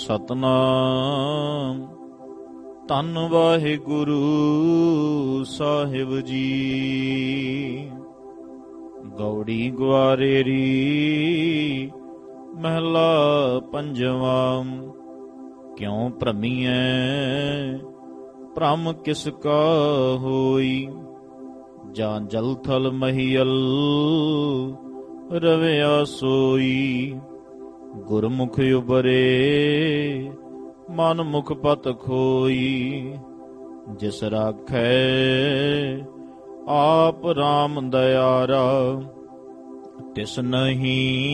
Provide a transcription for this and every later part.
ਸਤਨਾਮ। ਧੰਨ ਵਾਹਿਗੁਰੂ ਸਾਹਿਬ ਜੀ। ਗੌੜੀ ਗੁਆਰੇਰੀ ਮਹਿਲਾ ਪੰਜਵਾਂ। ਕਿਉ ਭ੍ਰਮੀਐ ਭ੍ਰਮ ਕਿਸ ਕਾ ਹੋਈ, ਜਾਂ ਜਲ ਥਲ ਮਹੀਅਲ ਰਵਿਆ ਸੋਈ। ਗੁਰਮੁਖ ਉਬਰੇ ਮਨ ਮੁਖ ਪਤ ਖੋਈ, ਜਿਸ ਰਾਖੈ ਆਪ ਰਾਮ ਦਇਆਰਾ। ਤਿਸ ਨਹੀਂ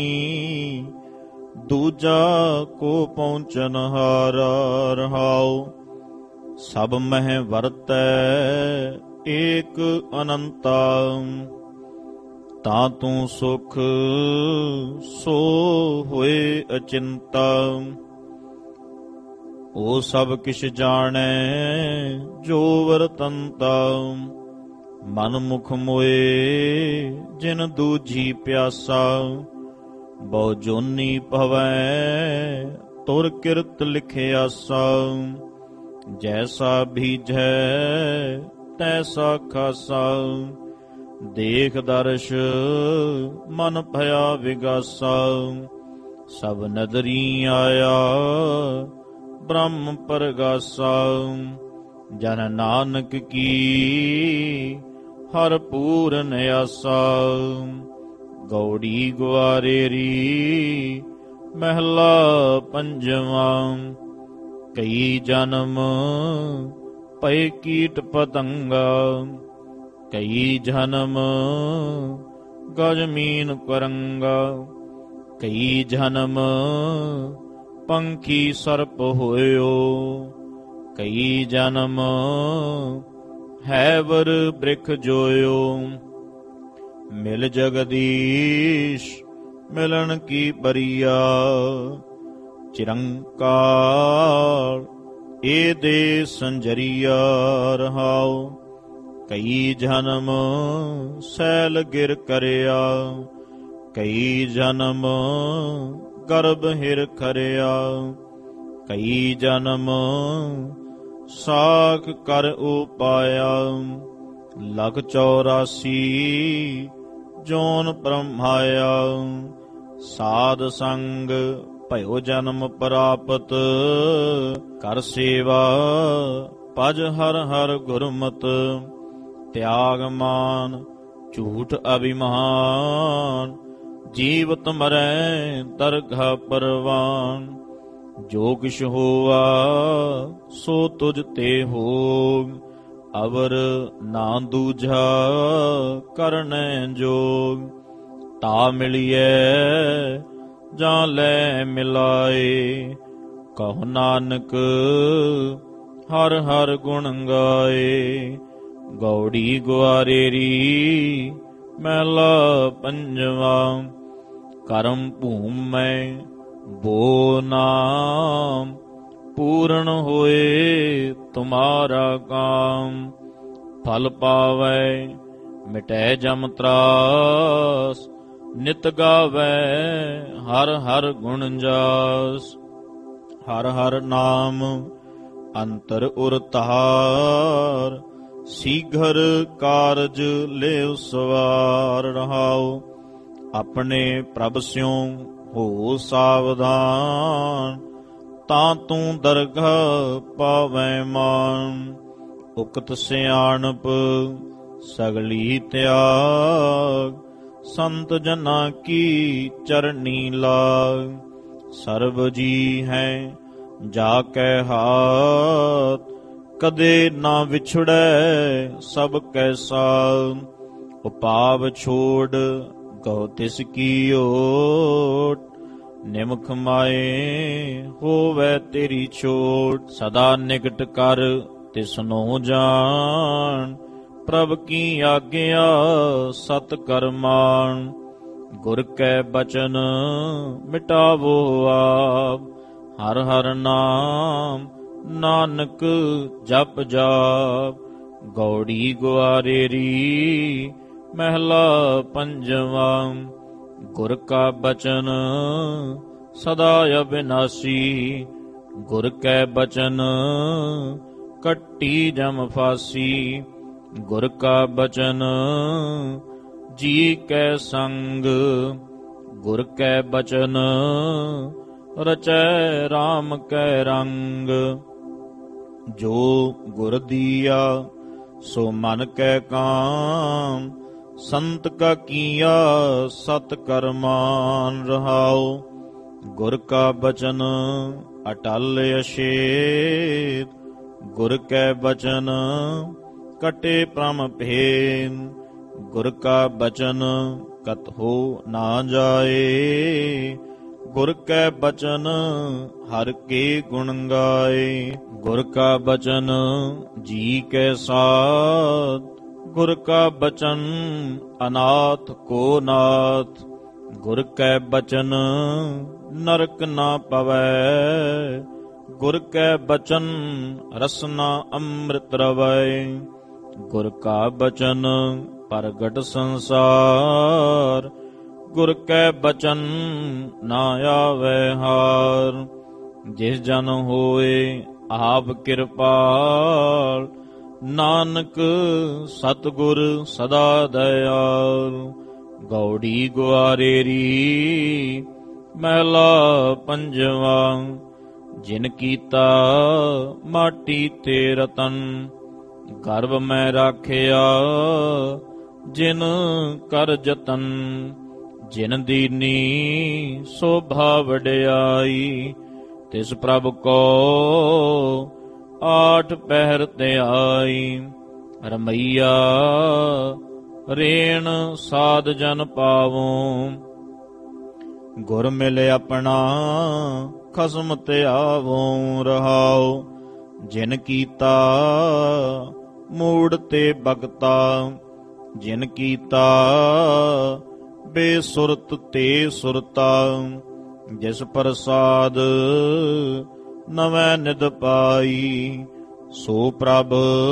ਦੂਜਾ ਕੋ ਪਹੁੰਚਨ ਹਾਰਾ। ਰਹਾਉ ਸਭ ਮਹਿ ਵਰਤੈ ਏਕ ਅਨੰਤਾ, ਤਾਂ ਤੂੰ ਸੁਖ ਸੋ ਹੋਏ ਅਚਿੰਤਾ। ਓ ਸਭ ਕਿਛ ਜਾਣੈ ਜੋ ਵਰਤੰਤਾ, ਮਨ ਮੁਖ ਮੋਏ ਜਿਨ ਦੂਜੀ ਪਿਆਸਾ। ਬਹੁ ਜੋਨੀ ਭਵੈ ਤੁਰ ਕਿਰਤ ਲਿਖਿਆਸਾ, ਜੈਸਾ ਬੀਜੈ ਤੈਸਾ ਖਾਸਾ। ਦੇਖ ਦਰਸ਼ ਮਨ ਭਇਆ ਵਿਗਾਸਾ, ਸਭ ਨਦਰੀ ਆਇਆ ਬ੍ਰਹਮ ਪਰਗਾਸਾ। ਜਨ ਨਾਨਕ ਕੀ ਹਰ ਪੂਰਨ ਆਸਾ, ਗੌੜੀ ਗੁਆਰੇਰੀ ਮਹਿਲਾ ਪੰਜਵਾਂ। ਕਈ ਜਨਮ ਪਏ ਕੀਟ ਪਤੰਗਾ, ਕਈ ਜਨਮ ਗਜਮੀਨ ਕਰੰਗਾ। ਕਈ ਜਨਮ ਪੰਖੀ ਸਰਪ ਹੋਇਓ, ਕਈ ਜਨਮ ਹੈਵਰ ਬ੍ਰਿਖ ਜੋਇਓ। ਮਿਲ ਜਗਦੀਸ਼ ਮਿਲਣ ਕੀ ਬਰੀਆ, ਚਿਰੰਕਾਰ ਏ ਦੇ ਸੰਜਰੀਆ। ਰਹਾਉ ਕਈ ਜਨਮ ਸੈਲ ਗਿਰ ਕਰਿਆ, ਕਈ ਜਨਮ ਗਰਭ ਹਿਰ ਖਰਿਆ। ਕਈ ਜਨਮ ਸਾਖ ਕਰ ਉਪਾਇਆ, ਲਖ 84 ਜੋਨ ਬ੍ਰਹਮਾਇਆ। ਸਾਧ ਸੰਗ ਭਇਓ ਜਨਮ ਪ੍ਰਾਪਤ, ਕਰ ਸੇਵਾ ਭਜ ਹਰ ਹਰ ਗੁਰਮਤਿ। ਤਿਆਗ ਮਾਨ ਝੂਠ ਅਭਿਮਾਨ, ਜੀਵਤ ਮਰੈ ਦਰਗਹ ਪਰਵਾਨ। ਜੋ ਕਿਛ ਹੋਆ ਸੋ ਤੁਝ ਤੇ ਹੋਗ, ਅਵਰ ਨਾ ਦੂਜਾ ਕਰਨੈ ਜੋਗ। ਤਾ ਮਿਲੀਐ ਜਾਂ ਲੈ ਮਿਲਾਏ, ਕਹੋ ਨਾਨਕ ਹਰ ਹਰ ਗੁਣ ਗਾਏ। ਗੌੜੀ ਗੁਆਰੇਰੀ ਮਹਿਲਾ ਪੰਜਵਾਂ। ਕਰਮ ਭੂਮੈ ਬੋ ਨਾਮ, ਪੂਰਨ ਹੋਏ ਤੁਮਾਰਾ ਕਾਮ। ਫਲ ਪਾਵੈ ਮਿਟੈ ਜਮ ਤਰਾਸ, ਨਿਤ ਗਾਵੈ ਹਰ ਹਰ ਗੁਣ ਜਾਸ। ਹਰ ਹਰ ਨਾਮ ਅੰਤਰ ਉਰ ਤਾਰ, ਸੀਘਰ ਕਾਰਜ ਲੇਵ ਸਵਾਰ। ਰਹਾਉ ਆਪਣੇ ਪ੍ਰਭ ਸਿਉ ਹੋ ਸਾਵਧਾਨ, ਤਾਂ ਤੂੰ ਦਰਗਹ ਪਾਵੈ ਮਾਨ। ਉਕਤ ਸਿਆਣਪ ਸਗਲੀ ਤਿਆਗ, ਸੰਤ ਜਨਾਂ ਕੀ ਚਰਨੀ ਲਾਗ। ਸਰਬ ਜੀ ਹੈ ਜਾ ਕੈ ਹਾਥ, ਕਦੇ ਨਾ ਵਿਛੜੈ ਸਭ ਕੈ ਸਾਥ। ਉਪਾਵ ਛੋੜ ਗਉ ਤਿਸ ਕੀ ਓਟ, ਨਿਮਖ ਮਾਏ ਹੋਵੈ ਤੇਰੀ ਛੋਟ। ਸਦਾ ਨਿਕਟ ਕਰ ਤਿਸਨੋ ਜਾਣ, ਪ੍ਰਭ ਕੀ ਆਗਿਆ ਸਤ ਕਰਮਾਨ। ਗੁਰ ਕੈ ਬਚਨ ਮਿਟਾਵੋ ਆਪ, ਹਰ ਹਰ ਨਾਮ ਨਾਨਕ ਜਪ ਜਾਪ। ਗੌੜੀ ਗੁਆਰੇਰੀ ਮਹਿਲਾ ਪੰਜਵਾਂ। ਗੁਰ ਕਾ ਬਚਨ ਸਦਾ ਅਬਿਨਾਸੀ, ਗੁਰ ਕੈ ਬਚਨ ਕੱਟੀ ਜਮ ਫਾਸੀ। ਗੁਰ ਕਾ ਬਚਨ ਜੀ ਕੈ ਸੰਗ। ਗੁਰ ਕੈ ਬਚਨ ਰਚੈ ਰਾਮ ਕੈ ਰੰਗ। ਜੋ ਗੁਰ ਦੀਆ ਸੋ ਮਨ ਕੈ ਕਾਮ। ਸੰਤ ਕਾ ਕੀਆ ਸਤ ਕਰਮਾਨ ਰਹਾਉ। ਗੁਰ ਕਾ ਬਚਨ ਅਟਲ ਅਸ਼ੇਤ। ਗੁਰ ਕੈ ਬਚਨ ਕਟੇ ਭ੍ਰਮ ਭੇਦ। ਗੁਰ ਕਾ ਬਚਨ ਕਤਹੁ ਨਾ ਜਾਏ। ਗੁਰ ਕੈ ਬਚਨ ਹਰਿ ਕੇ ਗੁਣ ਗਾਏ। ਗੁਰ ਕਾ ਬਚਨ ਜੀ ਕੈ ਸਾਥ। ਗੁਰ ਕਾ ਬਚਨ ਅਨਾਥ ਕੋ ਨਾਥ। ਗੁਰ ਕੈ ਬਚਨ ਨਰਕ ਨਾ ਪਵੈ। ਗੁਰ ਕੈ ਬਚਨ ਰਸਨਾ ਅੰਮ੍ਰਿਤ ਰਵੈ। ਗੁਰ ਕਾ ਬਚਨ ਪ੍ਰਗਟ ਸੰਸਾਰ। ਗੁਰ ਕੈ ਬਚਨ ਨਾ ਆਵੈ ਹਾਰ। ਜਿਸ ਜਨ ਹੋਏ ਆਪ ਕਿਰਪਾਲ। ਨਾਨਕ ਸਤਿਗੁਰ ਸਦਾ ਦਇਆਲ। ਗੌੜੀ ਗੁਆਰੇਰੀ ਮਹਿਲਾ ਪੰਜਵਾ। ਜਿਨ ਕੀਤਾ ਮਾਟੀ ਤੇ ਰਤਨ। ਗਰਭ ਮੈਂ ਰਾਖਿਆ ਜਿਨ ਕਰ ਜਤਨ। ਜਿਨ ਦੀਨੀ ਸੋਭਾ ਵਡਿਆਈ। ਤਿਸ ਪ੍ਰਭ ਕੋ ਆਠ ਪਹਿਰ ਧਿਆਈ। ਰਮਈਆ ਰੇਣ ਸਾਧ ਜਨ ਪਾਵੋ। ਗੁਰ ਮਿਲ ਆਪਣਾ ਖਸਮ ਧਿਆਵੋ ਰਹਾਉ। ਜਿਨ ਕੀਤਾ ਮੂੜ ਤੇ ਬਗਤਾ। ਜਿਨ ਕੀਤਾ ਬੇਸੁਰਤ ਤੇ ਸੁਰਤਾ। ਜਿਸ ਪ੍ਰਸਾਦ ਨਵੈ ਨਿਧ ਪਾਈ। ਸੋ ਪ੍ਰਭ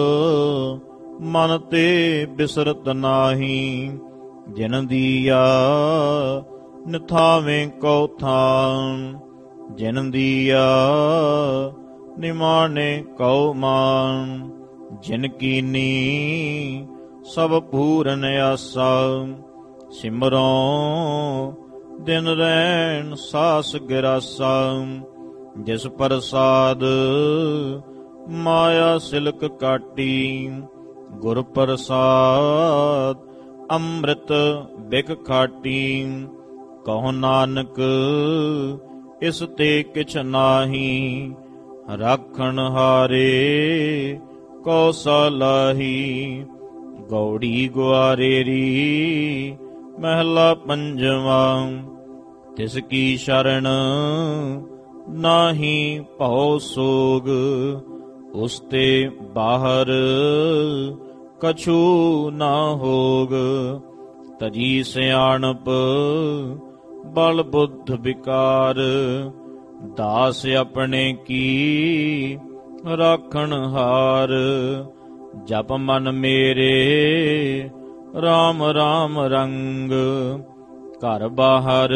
ਮਨ ਤੇ ਬਿਸਰਤ ਨਾਹੀ। ਜਿਨ ਦੀਆ ਨਿਥਾਵੇਂ ਕਉ ਥਾਨ। ਜਿਨ ਦੀਆ ਨਿਮਾਣੇ ਕਉ ਮਾਨ। ਜਿਨ ਕੀਨੀ ਸਭ ਪੂਰਨ ਆਸਾ। ਸਿਮਰੋ ਦਿਨ ਰੈਣ ਸਾਸ ਗਿਰਾਸਾ। ਜਿਸ ਪ੍ਰਸਾਦ ਮਾਇਆ ਸਿਲਕ ਕਾਟੀ। ਗੁਰ ਪ੍ਰਸਾਦ ਅੰਮ੍ਰਿਤ ਬਿਕ ਖਾਟੀ। ਕਹੋ ਨਾਨਕ ਇਸ ਤੇ ਕਿਛ ਨਾਹੀ। ਰਾਖਣ ਹਾਰੇ ਕੋ ਸਲਾਹੀ। ਗੌੜੀ ਗੁਆਰੇਰੀ ਮਹਿਲਾ ਪੰਜਵਾ। ਤਿਸ ਕੀ ਸ਼ਰਨ ਨਾਹੀ ਭਉ ਸੋਗ। ਉਸ ਤੇ ਬਾਹਰ ਕਛੂ ਨਾ ਹੋਗ। ਤਜੀ ਸਿਆਣਪ ਬਲ ਬੁੱਧ ਵਿਕਾਰ। ਦਾਸ ਆਪਣੇ ਕੀ ਰਾਖਣ ਹਾਰ। ਜਪ ਮਨ ਮੇਰੇ ਰਾਮ ਰਾਮ ਰੰਗ। ਘਰ ਬਾਹਰ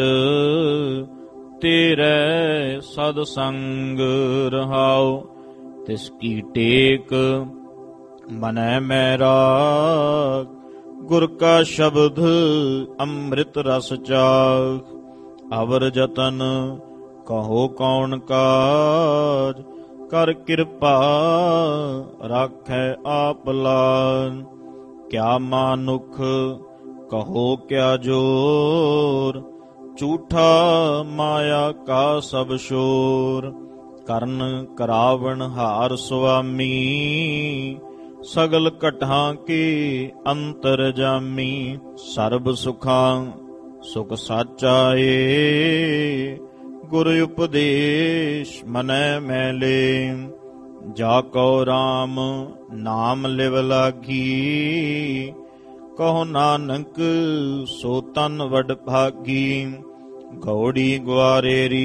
ਤੇਰੇ ਸਦ ਸੰਗ ਰਹਾਉ। ਤਿਸ ਕੀ ਟੇਕ ਮਨੈ ਮੈਂ ਰਾਗ। ਗੁਰ ਕਾ ਸ਼ਬਦ ਅੰਮ੍ਰਿਤ ਰਸ ਚਾਖ। ਅਵਰ ਜਤਨ ਕਹੋ ਕੌਣ ਕਾਜ। ਕਰ ਕਿਰਪਾ ਰਾਖੈ ਆਪ ਲਾਜ। ਕਿਆ ਮਾਨੁਖ ਕਹੋ ਕਿਆ ਜੋਰ। ਝੂਠਾ ਮਾਇਆ ਕਾ ਸਭ ਸ਼ੋਰ। ਕਰਨ ਕਰਾਵਣ ਹਾਰ ਸੁਆਮੀ। ਸਗਲ ਘਟਾਂ ਕੀ ਅੰਤਰ ਜਾਮੀ। ਸਰਬ ਸੁਖਾਂ ਸੁਖ ਸਾਚਾ ਏ। ਗੁਰ ਉਪਦੇਸ਼ ਮਨੈ ਮੈਲੇ। ਜਾ ਕਉ ਰਾਮ ਨਾਮ ਲਿਵ ਲਾਗੀ। ਕਹੋ ਨਾਨਕ ਸੋ ਤਨ ਵਡ ਭਾਗੀ। ਗੌੜੀ ਗੁਆਰੇਰੀ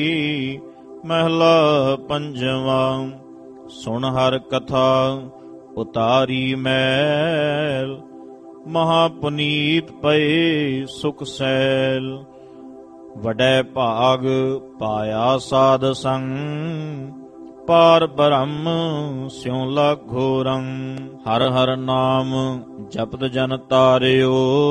ਮਹਿਲਾ ਪੰਜਵਾ। ਸੁਣ ਹਰ ਕਥਾ ਉਤਾਰੀ ਮੈਲ। ਮਹਾ ਪੁਨੀਤ ਪਏ ਸੁਖ ਸੈਲ। ਵਡੈ ਭਾਗ ਪਾਇਆ ਸਾਧ ਸੰਗ, ਪਾਰ ਬ੍ਰਹਮ ਸਿਉ ਲਾਗੋ ਰੰਗ। ਹਰ ਹਰ ਨਾਮ ਜਪਤ ਜਨ ਤਾਰਿਓ,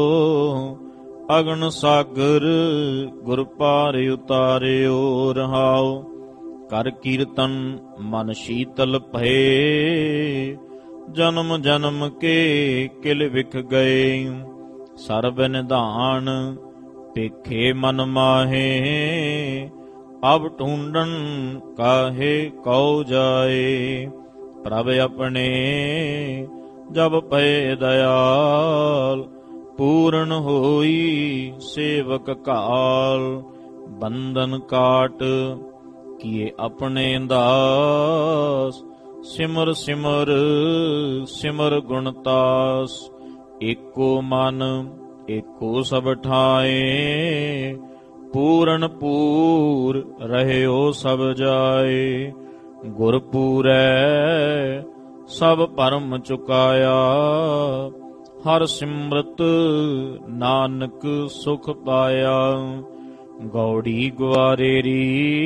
ਅਗਨ ਸਾਗਰ ਗੁਰ ਪਾਰ ਉਤਾਰਿਓ। ਰਹਾਉ ਕਰ ਕੀਰਤਨ ਮਨ ਸ਼ੀਤਲ ਭਏ, ਜਨਮ ਜਨਮ ਕੇ ਕਿਲ ਵਿਖ ਗਏ। ਸਰਬ ਨਿਧਾਨ ਪੇਖੇ ਮਨ ਮਾਹੇ, ਅਬ ਢੂੰਡਨ ਕਾਹੇ ਕਉ ਜਾਏ। ਪ੍ਰਭ ਆਪਣੇ ਜਬ ਪਏ ਦਇਆਲ, ਪੂਰਨ ਹੋਈ ਸੇਵਕ ਕਾਲ। ਬੰਧਨ ਕਾਟ ਕੀਏ ਆਪਣੇ ਦਾਸ, ਸਿਮਰ ਸਿਮਰ ਸਿਮਰ ਗੁਣਤਾਸ। ਏਕੋ ਮਨ ਏਕੋ ਸਭ ਠਾਏ, ਪੂਰਨ ਪੂਰ ਰਹਿਓ ਸਭ ਜਾਏ। ਗੁਰ ਪੂਰੈ ਸਭ ਭਰਮ ਚੁਕਾਇਆ, ਹਰ ਸਿਮਰਤ ਨਾਨਕ ਸੁਖ ਪਾਇਆ। ਗੌੜੀ ਗਵਾਰੇਰੀ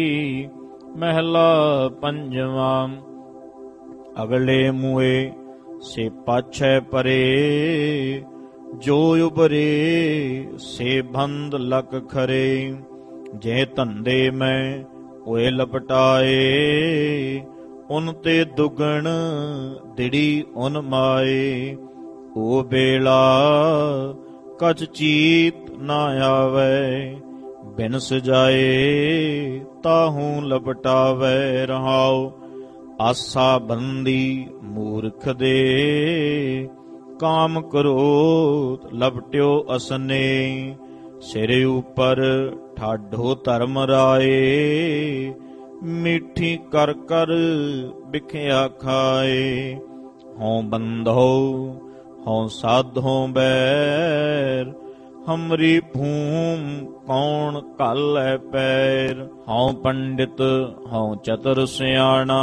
ਮਹਿਲਾ ਪੰਜਵਾਂ। ਅਗਲੇ ਮੂਏ ਸੇ ਪਾਛੈ ਪਰੇ, ਜੋ ਉਬਰੇ ਸੇ ਬੰਧ ਲਕ ਖਰੇ। ਜੇ ਧੰਦੇ ਮੈਂ ਹੋਏ ਲਪਟਾਏ, ਉਨ ਤੇ ਦੁਗਣ ਦਿੜੀ ਉਨ ਮਾਏ। ਉਹ ਬੇਲਾ ਕਛ ਚੀਤ ਨਾ ਆਵੇ, ਬਿਨ ਸਜਾਏ ਤਾਹੂ ਲਪਟਾਵੇ। ਰਹਾਉ ਆਸਾ ਬੰਦੀ ਮੂਰਖ ਦੇ, ਕਾਮ ਕ੍ਰੋਧ ਲਪਟਿਓ ਅਸਨੇ। ਸਿਰ ਉਪਰ ਠਾਢੋ ਧਰਮ ਰਾਏ, ਮਿੱਠੀ ਕਰ ਕਰ ਬਿਖਿਆ ਖਾਏ। ਹਉ ਬੰਧੋ ਹਉ ਸਾਧੋ ਬੈਰ, ਹਮਰੀ ਭੂਮ ਕੌਣ ਘਾਲੈ ਪੈਰ। ਹਉ ਪੰਡਿਤ ਹਉ ਚਤੁਰ ਸਿਆਣਾ,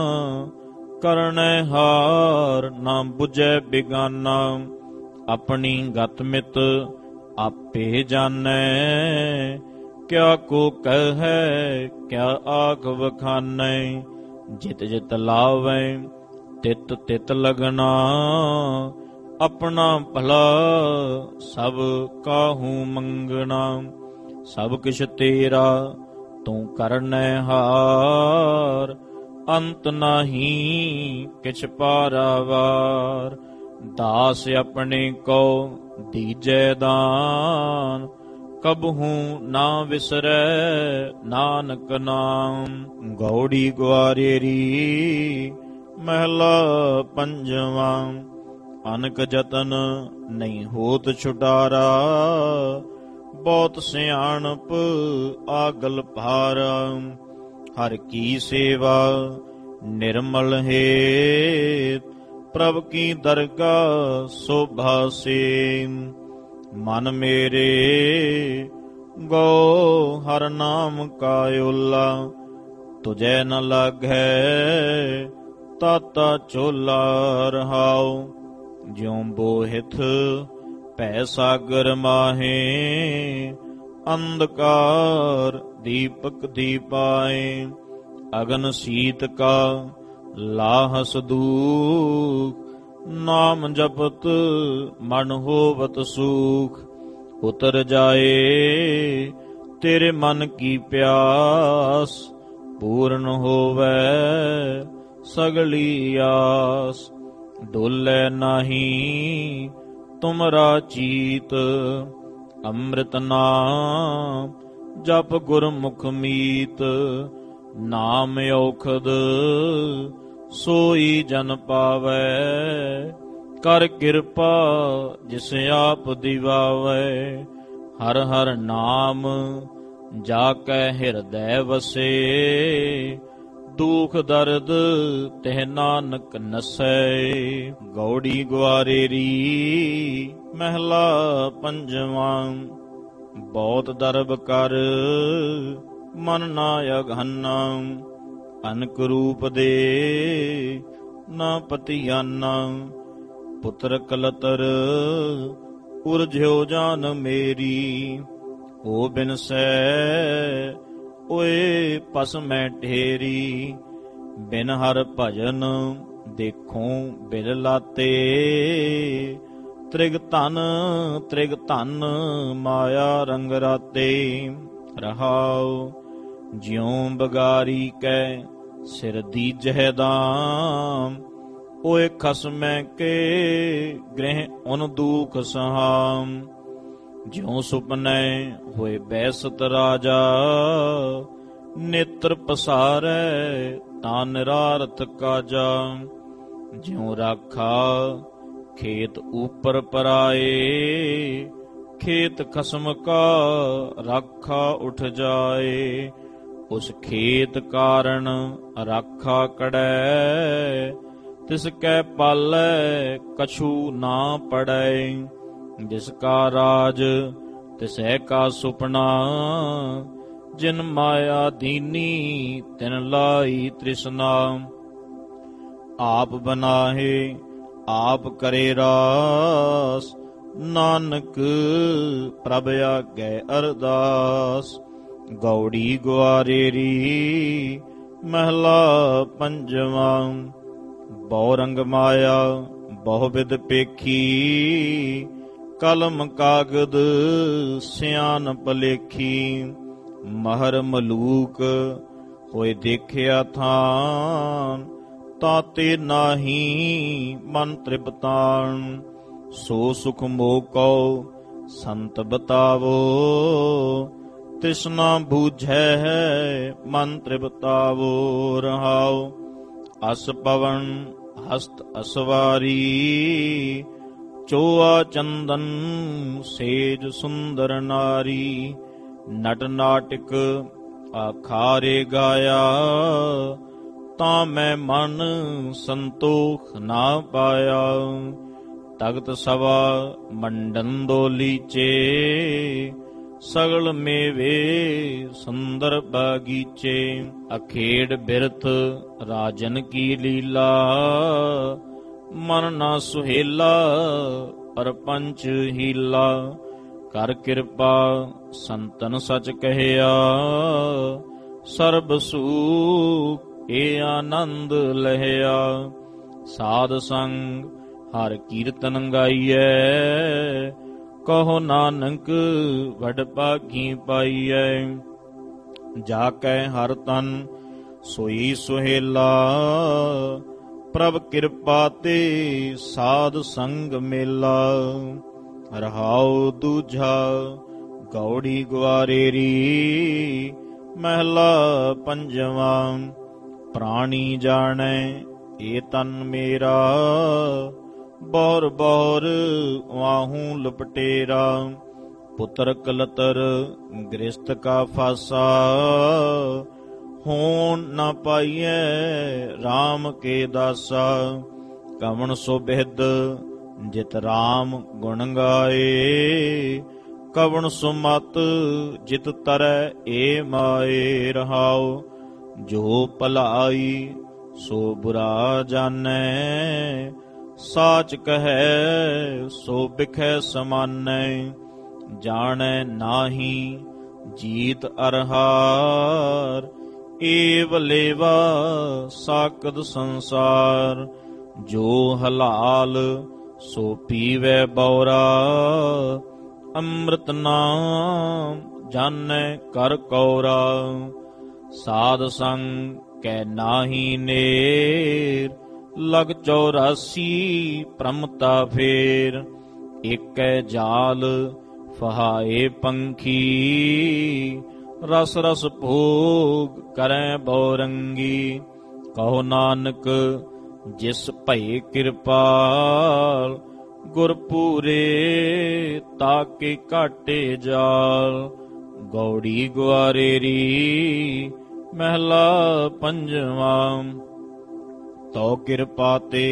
ਕਰਨੈ ਹਾਰ ਨਾ ਬੁਝੈ ਬਿਗਾਨਾ। ਆਪਣੀ ਗਤ ਮਿਤ ਆਪੇ ਜਾਣੈ, ਕਿਆ ਕੋ ਕਹੈ ਕਿਆ ਆਖ ਵਖਾਨੈ। ਜਿਤ ਜਿਤ ਲਾਵੈ ਤਿਤ ਤਿਤ ਲਗਨਾ, ਆਪਣਾ ਭਲਾ ਸਭ ਕਾਹੂ ਮੰਗਣਾ। ਸਭ ਕਿਛ ਤੇਰਾ ਤੂੰ ਕਰਨੈ ਹਾਰ, ਅੰਤ ਨਾਹੀ ਕਿਛ ਪਾਰਾਵਾਰ। ਦਾਸ ਆਪਣੇ ਕੋ ਦੀਜੈ ਦਾਨ, ਕਬਹੂ ਨਾ ਵਿਸਰੈ ਨਾਨਕ ਨਾਮ। ਗੌੜੀ ਗਵਾਰੇਰੀ ਮਹਿਲਾ ਪੰਜਵਾਂ। ਅਨਕ ਜਤਨ ਨਹੀਂ ਹੋਤ ਛੁਡਾਰਾ, ਬਹੁਤ ਸਿਆਣਪ ਆਗਲ ਭਾਰਾ। ਹਰ ਕੀ ਸੇਵਾ ਨਿਰਮਲ ਹੇਤ, ਪ੍ਰਭ ਕੀ ਦਰਗਾਹ ਸੋਭਾ ਸੇ। ਮਨ ਮੇਰੇ ਗੋ ਹਰ ਨਾਮ ਕਾ ਓਲਾ, ਤੁਝੈ ਨ ਲਾਗੈ ਤਾਤਾ ਝੋਲਾ। ਰਹਾਉ ਜਿਉ ਬੋਹਿਥ ਭੈ ਸਾਗਰ ਮਾਹੇ, ਅੰਧਕਾਰ ਦੀਪਕ ਦੀਪਾਏ। ਅਗਨ ਸੀਤ ਕਾ ਲਾਹਸ ਦੂਖ, ਨਾਮ ਜਪਤ ਮਨ ਹੋਵਤ ਸੂਖ। ਉਤਰ ਜਾਏ ਤੇਰੇ ਮਨ ਕੀ ਪਿਆਸ, ਪੂਰਨ ਹੋਵੈ ਸਗਲੀ ਆਸ। ਡੋਲੇ ਨਾਹੀ ਤੁਮਰਾ ਚੀਤ, ਅੰਮ੍ਰਿਤ ਨਾਮ ਜਪ ਗੁਰਮੁਖ ਮੀਤ। ਨਾਮ ਔਖਦ ਸੋਈ ਜਨ ਪਾਵੈ, ਕਰ ਕਿਰਪਾ ਜਿਸ ਆਪ ਦਿਵਾਵੈ। ਹਰ ਹਰ ਨਾਮ ਜਾ ਕੈ ਹਿਰਦੈ ਵਸੇ, ਦੁਖ ਦਰਦ ਤਿਹ ਨਾਨਕ ਨਸੈ। ਗੌੜੀ ਗਵਾਰੇਰੀ ਮਹਿਲਾ ਪੰਜਵਾਂ। ਬਹੁਤ ਦਰਬ ਕਰ ਮਨ ਨਾ ਅਗਹਨਾ, ਅਨਕ ਰੂਪ ਦੇ ਨਾ ਪਤੀਆਨਾ। ਪੁੱਤਰ ਕਲਤਰ ਉਰਝਿਓ ਜਾਨ ਮੇਰੀ, ਓ ਬਿਨਸੈ ਓਏ ਪਸਮੈ ਢੇਰੀ। ਬਿਨ ਹਰ ਭਜਨ ਦੇਖੂੰ ਬਿਲ ਲਾਤੇ। ਤ੍ਰਿਗ ਧਨ ਮਾਇਆ ਰੰਗ ਰਾਤੇ। ਰਹਾਉ ਜਿਉ ਬਗਾਰੀ ਕੈ ਸਿਰ ਦੀਜਹਿ ਦਾਮ। ਓਏ ਖਸਮੈ ਕੇ ਗ੍ਰਹਿ ਉਨ ਦੂਖ ਸਹਾਮ। ਜਿਉ ਸੁਪਨੈ ਹੋਏ ਬੈਸਤ ਰਾਜਾ। ਨੇਤਰ ਪਸਾਰੈ ਤਾਂ ਨਿਰਾਰਥ ਕਾਜਾ। ਜਿਉ ਰਾਖਾ ਖੇਤ ਉਪਰ ਪਰਾਏ। ਖੇਤ ਖਸਮ ਕਾ ਰਾਖਾ ਉਠ ਜਾਏ। ਉਸ ਖੇਤ ਕਾਰਨ ਰਾਖਾ ਕੜੈ। ਤਿਸ ਕੈ ਪਾਲੈ ਕਛੂ ਨਾ ਪੜੈ। ਜਿਸ ਕਾ ਰਾਜ ਤਿਸੈ ਕਾ ਸੁਪਨਾ। ਜਿਨ ਮਾਇਆ ਦੀਨੀ ਤਿਨ ਲਾਈ ਤ੍ਰਿਸ਼ਨਾ। ਆਪ ਬਨਾਹੇ ਆਪ ਕਰੇ ਰਾਸ। ਨਾਨਕ ਪ੍ਰਭ ਆਗੈ ਅਰਦਾਸ। ਗੌੜੀ ਗੁਆਰੇਰੀ ਮਹਿਲਾ ਪੰਜਵਾਂ। ਬਹੁ ਰੰਗ ਮਾਇਆ ਬਹੁ ਬਿਦ ਪੇਖੀ। ਕਲਮ ਕਾਗਦ ਸਿਆਨ ਪਲੇਖੀ। ਮਹਰ ਮਲੂਕ ਹੋਏ ਦੇਖਿਆ ਥਾਨ। ਤਾਤੇ ਨਾਹੀ ਮਨ ਤ੍ਰਿਪਤਾਨ। ਸੋ ਸੁਖ ਮੋਹ ਕਉ ਸੰਤ ਬਤਾਵੋ। ਤ੍ਰਿਸ਼ਨਾ ਬੂਝੈ ਮਨ ਤ੍ਰਿਪਤਾਵੋ। ਰਹਾਉ ਅਸ ਪਵਨ ਹਸਤ ਅਸਵਾਰੀ। ਚੋਆ ਚੰਦਨ ਸੇਜ ਸੁੰਦਰ ਨਾਰੀ। ਨਟ ਨਾਟਕ ਆਖਾਰੇ ਗਾਇਆ। ਤਾਂ ਮੈਂ ਮਨ ਸੰਤੋਖ ਨਾ ਪਾਇਆ। ਤਖਤ ਸਵਾ ਮੰਡਨ ਦੋਲੀਚੇ। ਸਗਲ ਮੇਵੇ ਸੁੰਦਰ ਬਾਗੀਚੇ। ਅਖੇੜ ਬਿਰਥ ਰਾਜਨ ਕੀ ਲੀਲਾ। ਮਨ ਨਾ ਸੁਹੇਲਾ ਪਰਪੰਚ ਹੀਲਾ। ਕਰ ਕਿਰਪਾ ਸੰਤਨ ਸਚ ਕਹਿਆ। ਸਰਬ ਸੂਖ ਏ ਆਨੰਦ ਲਹਿਆ। ਸਾਧ ਸੰਗ ਹਰ ਕੀਰਤਨ ਗਾਈਐ। ਕਹੋ ਨਾਨਕ ਵਡ ਭਾਗੀ ਪਾਈਐ। ਜਾ ਕੈ ਹਰ ਤਨ ਸੋਈ ਸੁਹੇਲਾ। ਪ੍ਰਭ ਕਿਰਪਾ ਤੇ ਸਾਧ ਸੰਗ ਮੇਲਾ। ਰਹਾਉ ਦੂਜਾ ਗੌੜੀ ਗੁਆਰੇਰੀ ਮਹਿਲਾ ਪੰਜਵਾਂ। ਪ੍ਰਾਣੀ ਜਾਣੈ ਏ ਤਨ ਮੇਰਾ। ਬੌਰ ਬੌਰ ਵਾਹੂ ਲਪਟੇਰਾ। ਪੁੱਤਰ ਕਲਤਰ ਗ੍ਰਸਤ ਕਾ ਫਾਸਾ। ਹੋਣ ਨਾ ਪਾਈਐ RAM ਕੇ ਦਾਸਾ। ਕਵਣ ਸੋ ਬਿਦ ਜਿਤ RAM ਗੁਣ ਗਾਏ। ਕਵਣ ਸੋ ਮਤ ਜਿਤ ਤਰੈ ਏ ਮਾਏ। ਰਹਾਉ ਜੋ ਭਲਾਈ ਸੋ ਬੁਰਾ ਜਾਣੈ। ਸਾਚ ਕਹੈ ਸੋ ਬਿਖੈ ਸਮਾਨੈ। ਜਾਣੈ ਨਾਹੀ ਜੀਤ ਅਰਹਾਰ। ਏਵ ਲੇਵਾ ਸਾਕਦ ਸੰਸਾਰ। ਜੋ ਹਲਾਲ ਸੋ ਪੀਵੈ ਬਉਰਾ। ਅੰਮ੍ਰਿਤ ਨਾਮ ਜਾਣੈ ਕਰ ਕੌਰਾ। ਸਾਧ ਸੰਗ ਕੈ ਨਾਹੀ ਨੇਰ। ਲਗ 84 ਪ੍ਰਮਤਾ ਫੇਰ। ਏਕੈ ਜਾਲ ਫਹਾਏ ਪੰਖੀ। ਰਸ ਰਸ ਭੋਗ ਕਰੈ ਬੌਰੰਗੀ। ਕਹੋ ਨਾਨਕ ਜਿਸ ਭਏ ਕਿਰਪਾਲ। ਗੁਰ ਪੂਰੇ ਤਾਕੇ ਘਾਟੇ ਜਾਲ। ਗੌੜੀ ਗੁਆਰੇਰੀ ਮਹਿਲਾ ਪੰਜਵਾਂ। ਤੋ ਕਿਰਪਾ ਤੇ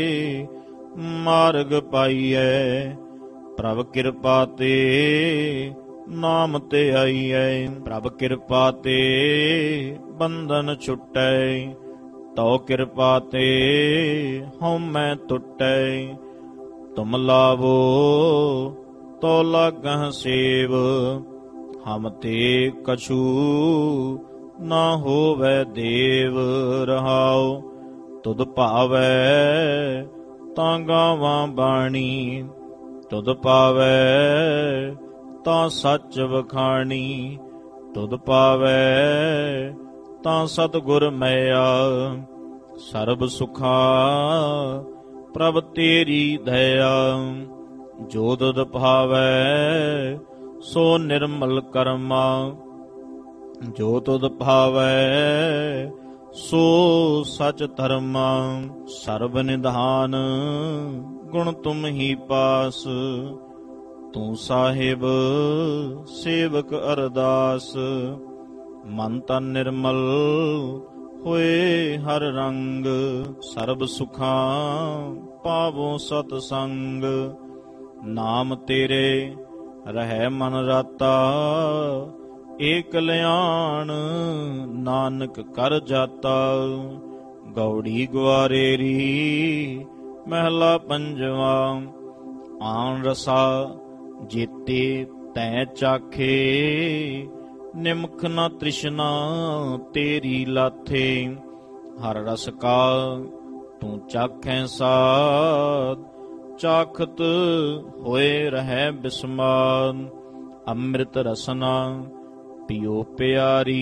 ਮਾਰਗ ਪਾਈਐ। ਪ੍ਰਭ ਕਿਰਪਾ ਤੇ ਨਾਮ ਤੇ ਆਈਐ। ਪ੍ਰਭ ਕਿਰਪਾ ਤੇ ਬੰਧਨ ਛੁਟੈ। ਤੋ ਕਿਰਪਾ ਤੇ ਹਉਮੈ ਟੁਟੈ। ਤੁਮ ਲਾਵੋ ਤੋ ਲਾਗਹੁ ਸੇਵ। ਹਮ ਤੇ ਕਛੂ ਨਾ ਹੋਵੈ ਦੇਵ ਰਹਾਉ। ਤੁਧ ਭਾਵੈ ਤਾਂ ਗਾਵਾਂ ਬਾਣੀ, ਤੁਧ ਪਾਵੈ ਤਾਂ ਸੱਚ ਵਖਾਣੀ। ਤੁਧ ਪਾਵੈ ਤਾਂ ਸਤਿਗੁਰ ਮੈਇਆ, ਸਰਬ ਸੁਖਾ ਪ੍ਰਭ ਤੇਰੀ ਦਇਆ। ਜੋ ਤੁਧ ਭਾਵੈ ਸੋ ਨਿਰਮਲ ਕਰਮਾ, ਜੋ ਤੁਧ ਭਾਵੈ ਸੋ ਸਚ ਧਰਮਾ। ਸਰਬ ਨਿਧਾਨ ਗੁਣ ਤੁਮ ਹੀ ਪਾਸ, ਤੂੰ ਸਾਹਿਬ ਸੇਵਕ ਅਰਦਾਸ। ਮਨ ਤਨ ਨਿਰਮਲ ਹੋਏ ਹਰ ਰੰਗ, ਸਰਬ ਸੁਖਾਂ ਪਾਵੋ ਸਤ ਸੰਗ। ਨਾਮ ਤੇਰੇ ਰਹਿ ਮਨ ਰਾਤਾ, ਏ ਕਲਿਆਣ ਨਾਨਕ ਕਰ ਜਾਤਾ। ਗੌੜੀ ਗੁਆਰੇਰੀ ਮਹਿਲਾ ਪੰਜਵਾ। ਆਨ ਰਸਾ ਜੇਤੇ ਤੈ ਚਾਖੇ, ਨਿਮਖ ਨ ਤ੍ਰਿਸ਼ਨਾ ਤੇਰੀ ਲਾਥੇ। ਹਰ ਰਸ ਕਾ ਤੂੰ ਚਾਖੈ ਸਾਧ, ਚਾਖਤ ਹੋਏ ਰਹਿ ਬਿਸਮਾਦ। ਅੰਮ੍ਰਿਤ ਰਸਨਾ ਪਿਓ ਪਿਆਰੀ,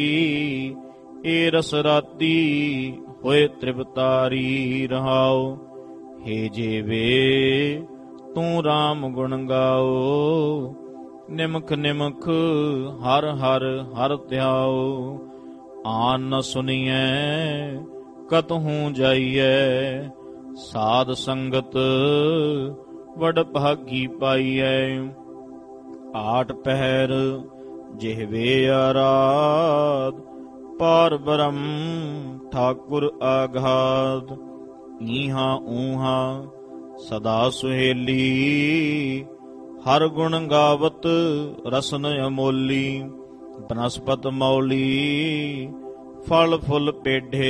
ਏ ਰਸ ਰਾਤੀ ਹੋਏ ਤ੍ਰਿਪਤਾਰੀ ਰਹਾਉ। ਹੇ ਜੀਵੇ ਤੂੰ ਰਾਮ ਗੁਣ ਗਾਓ, ਨਿਮਖ ਨਿਮਖ ਹਰ ਹਰ ਹਰ ਧਿਆਓ। ਆਨ ਨ ਸੁਣੀਐ ਕਤਹੂੰ ਜਾਈਐ, ਸਾਧ ਸੰਗਤ ਵਡ ਭਾਗੀ ਪਾਈਐ। ਆਠ ਪਹਿਰ ਜਿਹਵੇ ਆਰਾਧ, ਪਾਰ ਬ੍ਰਹਮ ਠਾਕੁਰ ਆਘਾਤ। ਈਹਾਂ ਊਹਾਂ ਸਦਾ ਸੁਹੇਲੀ, ਹਰ ਗੁਣ ਗਾਵਤ ਰਸਨ ਅਮੋਲੀ। ਬਨਸਪਤ ਮੌਲੀ ਫਲ ਫੁੱਲ ਪੇਢੇ,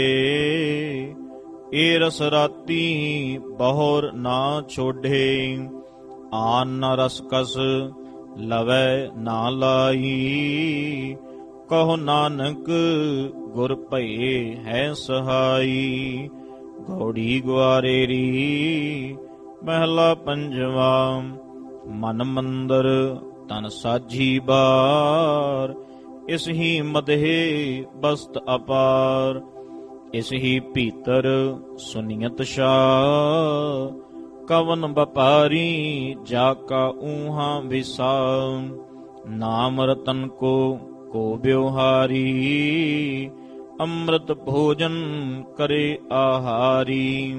ਏ ਰਸ ਰਾਤੀ ਬਹੁਰ ਨਾ ਛੋਢੇ। ਆਨ ਨ ਰਸ ਕਸ ਲਵੈ ਨਾ ਲਾਈ, ਕਹੋ ਨਾਨਕ ਗੁਰ ਭਏ ਹੈ ਸਹਾਈ। ਗੌੜੀ ਗੁਆਰੇਰੀ ਮਹਿਲਾ ਪੰਜਵਾ। ਮਨ ਮੰਦਰ ਤਨ ਸਾਝੀ ਬਾਰ, ਇਸ ਹੀ ਮਦਹੇ ਬਸਤ ਅਪਾਰ। ਇਸ ਹੀ ਭੀਤਰ ਸੁਨੀਅਤ ਸ਼ਾਹ, ਕਵਨ ਵਪਾਰੀ ਜਾ ਕਾ ਊਹਾਂ ਵਿਸਾਮ। ਨਾਮ ਰਤਨ ਕੋ ਬਿਵਹਾਰੀ, ਅੰਮ੍ਰਿਤ ਭੋਜਨ ਕਰੇ ਆਹਾਰੀ।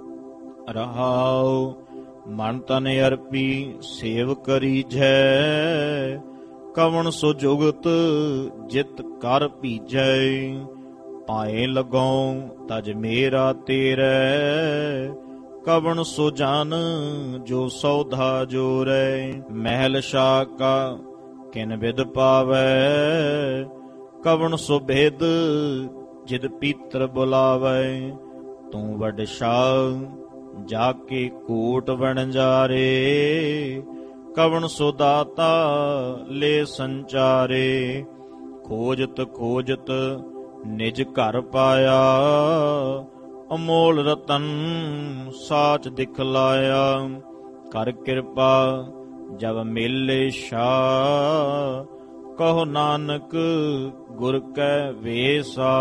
ਰਹਾਉ ਮਨ ਤਨ ਅਰਪੀ ਸੇਵ ਕਰੀਜੈ, ਕਵਣ ਸੋ ਜੁਗਤ ਜਿਤ ਕਰ ਭੀਜੈ। ਪਾਏ ਲਗਾਉ ਤਜ ਮੇਰਾ ਤੇਰੇ, ਕਵਣ ਸੋ ਜਾਨ ਜੋ ਸੌਧਾ ਜੋਰੈ। ਮਹਿਲ ਸ਼ਾਹ ਕਾ ਕਿਨ ਬਿਦ ਪਾਵੈ, ਕਵਣ ਸੋ ਭੇਦ ਜਿਦ ਪੀਤਰ ਬੁਲਾਵੈ। ਤੂੰ ਵੱਡ ਸ਼ਾਹ ਜਾ ਕੇ ਕੋਟ ਵਣਜਾਰੇ, ਕਵਣ ਸੋ ਦਾਤਾ ਲੈ ਸੰਚਾਰੇ। ਖੋਜਤ ਖੋਜਤ ਨਿਜ ਘਰ ਪਾਇਆ, ਅਮੋਲ ਰਤਨ ਸਾਚ ਦਿਖਲਾਇਆ। ਕਰ ਕਿਰਪਾ ਜਬ ਮੇਲੇ ਸ਼ਾਹ, ਕਹੋ ਨਾਨਕ ਗੁਰ ਕੈ ਵੇਸਾ।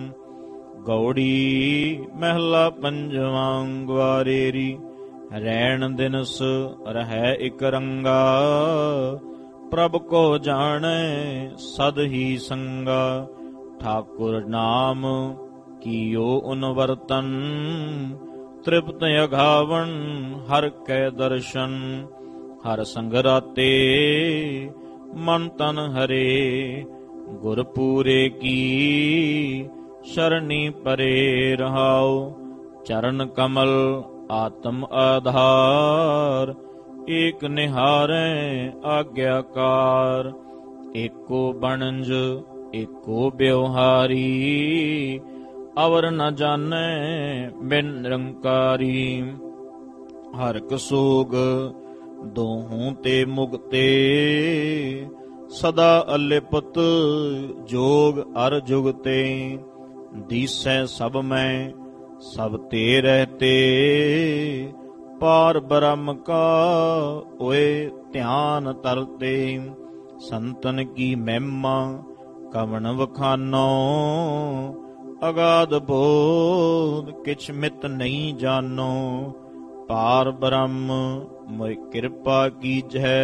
ਗੌੜੀ ਮਹਿਲਾ ਪੰਜਵਾ। ਗੁਆਰੇਰੀ ਰੈਣ ਦਿਨਸ ਰਹਿ ਇਕ ਰੰਗਾ, ਪ੍ਰਭ ਕੋ ਜਾਣੈ ਸਦ ਹੀ ਸੰਗਾ। ਠਾਕੁਰ ਨਾਮ ਕੀਓ ਅਨਵਰਤਨ, ਤ੍ਰਿਪਤ ਅਘਾਵਨ ਹਰ ਕੈ ਦਰਸ਼ਨ। ਹਰ ਸੰਗ ਰਾਤੇ ਮਨ ਤਨ ਹਰੇ, ਗੁਰ ਪੂਰੇ ਕੀ ਸ਼ਰਣੀ ਪਰੇ ਰਹਾਉ। ਚਰਨ ਕਮਲ ਆਤਮ ਆਧਾਰ, ਏਕ ਨਿਹਾਰੈ ਆਗਿਆਕਾਰ। ਏਕੋ ਬਣਜ ਏਕੋ ਬਿਵਹਾਰੀ, ਅਵਰ ਨ ਜਾਣੈ ਬਿਨ ਨਿਰੰਕਾਰੀ। ਹਰਿ ਕ ਸੋਗ ਦੋਹੂੰ ਤੇ ਮੁਕਤੇ, ਸਦਾ ਅਲਿਪਤ ਜੋਗ ਅਰ ਜੁਗਤੇ, ਦੀਸੈ ਸਭ ਮੈਂ ਸਭ ਤੇ ਰਹਤੇ, ਪਾਰ ਬ੍ਰਹਮ ਕਾ ਓਏ ਧਿਆਨ ਤਰਤੇ, ਸੰਤਨ ਕੀ ਮਹਿਮਾ ਕਵਣ ਵਖਾਨੋ, ਅਗਾਧ ਬੋਧ ਕਿਛ ਮਿਤ ਨਹੀਂ ਜਾਨੋ, ਪਾਰ ਬ੍ਰਹਮ ਮੋਇ ਕਿਰਪਾ ਕੀਜੈ,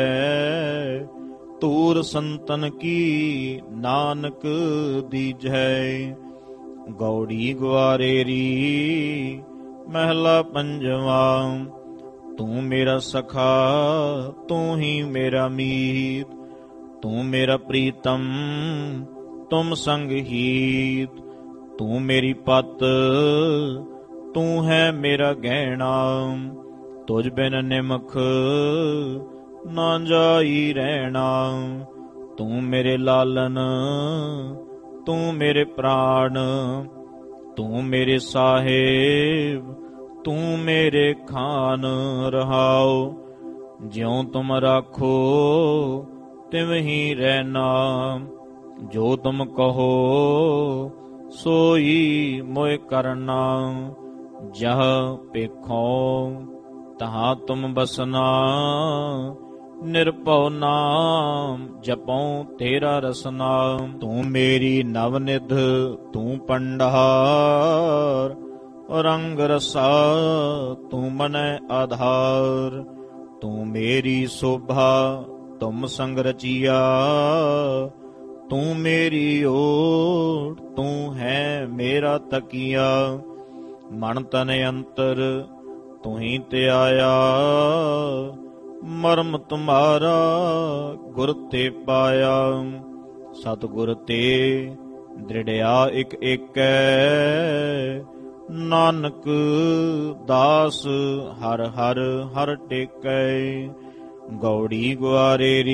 ਤੂਰ ਸੰਤਨ ਕੀ ਨਾਨਕ ਦੀਜੈ। ਗੌੜੀ ਗੁਆਰੇਰੀ ਮਹਿਲਾ ਪੰਜਵਾ। ਤੂੰ ਮੇਰਾ ਸਖਾ ਤੂੰ ਹੀ ਮੇਰਾ ਮੀਤ, ਤੂੰ ਮੇਰਾ ਪ੍ਰੀਤਮ ਤੁਮ ਸੰਗ ਹੀਤ, ਤੂੰ ਮੇਰੀ ਪਤ ਤੂੰ ਹੈ ਮੇਰਾ ਗਹਿਣਾ, ਤੁਝ ਬਿਨ ਨਿਮਖ ਨਾ ਜਾਈ ਰਹਿਣਾ, ਤੂੰ ਮੇਰੇ ਲਾਲਨ ਤੂੰ ਮੇਰੇ ਪ੍ਰਾਣ, ਤੂੰ ਮੇਰੇ ਸਾਹਿਬ ਤੂੰ ਮੇਰੇ ਖਾਨ ਰਹਾਉ, ਜਿਉ ਤੁਮ ਰਾਖੋ ਤਿਵ ਹੀ ਰਹਿਣਾ, ਜੋ ਤੁਮ ਕਹੋ ਸੋਈ ਮੋਇ ਕਰਨਾ, ਜਹ ਪੇਖੋ ਤਹਾਂ ਤੁਮ ਬਸਨਾ, ਨਿਰਭਉ ਨਾਮ ਜਪਉ ਤੇਰਾ ਰਸਨਾ, ਤੂੰ ਮੇਰੀ ਨਵ ਨਿਧ ਤੂੰ ਪੰਡਹਾਰ, ਰੰਗ ਰਸਾ ਤੂੰ ਮਨੈ ਆਧਾਰ, ਤੂੰ ਮੇਰੀ ਸੋਭਾ ਤੁਮ ਸੰਗ ਰਚੀਆ, ਤੂੰ ਮੇਰੀ ਓਟ ਤੂੰ ਹੈ ਮੇਰਾ ਤਕੀਆ, ਮਨ ਤਨ ਅੰਤਰ ਤੂੰ ਹੀ ਧਿਆਇਆ, ਮਰਮ ਤੁਮਾਰਾ ਗੁਰ ਤੇ ਪਾਇਆ, ਸਤਿਗੁਰ ਤੇ ਦ੍ਰਿੜਿਆ ਇਕ ਏਕੈ, ਨਾਨਕ ਦਾਸ ਹਰ ਹਰ ਹਰ ਟੇਕੈ। ਗੌੜੀ ਗੁਆਰੇਰੀ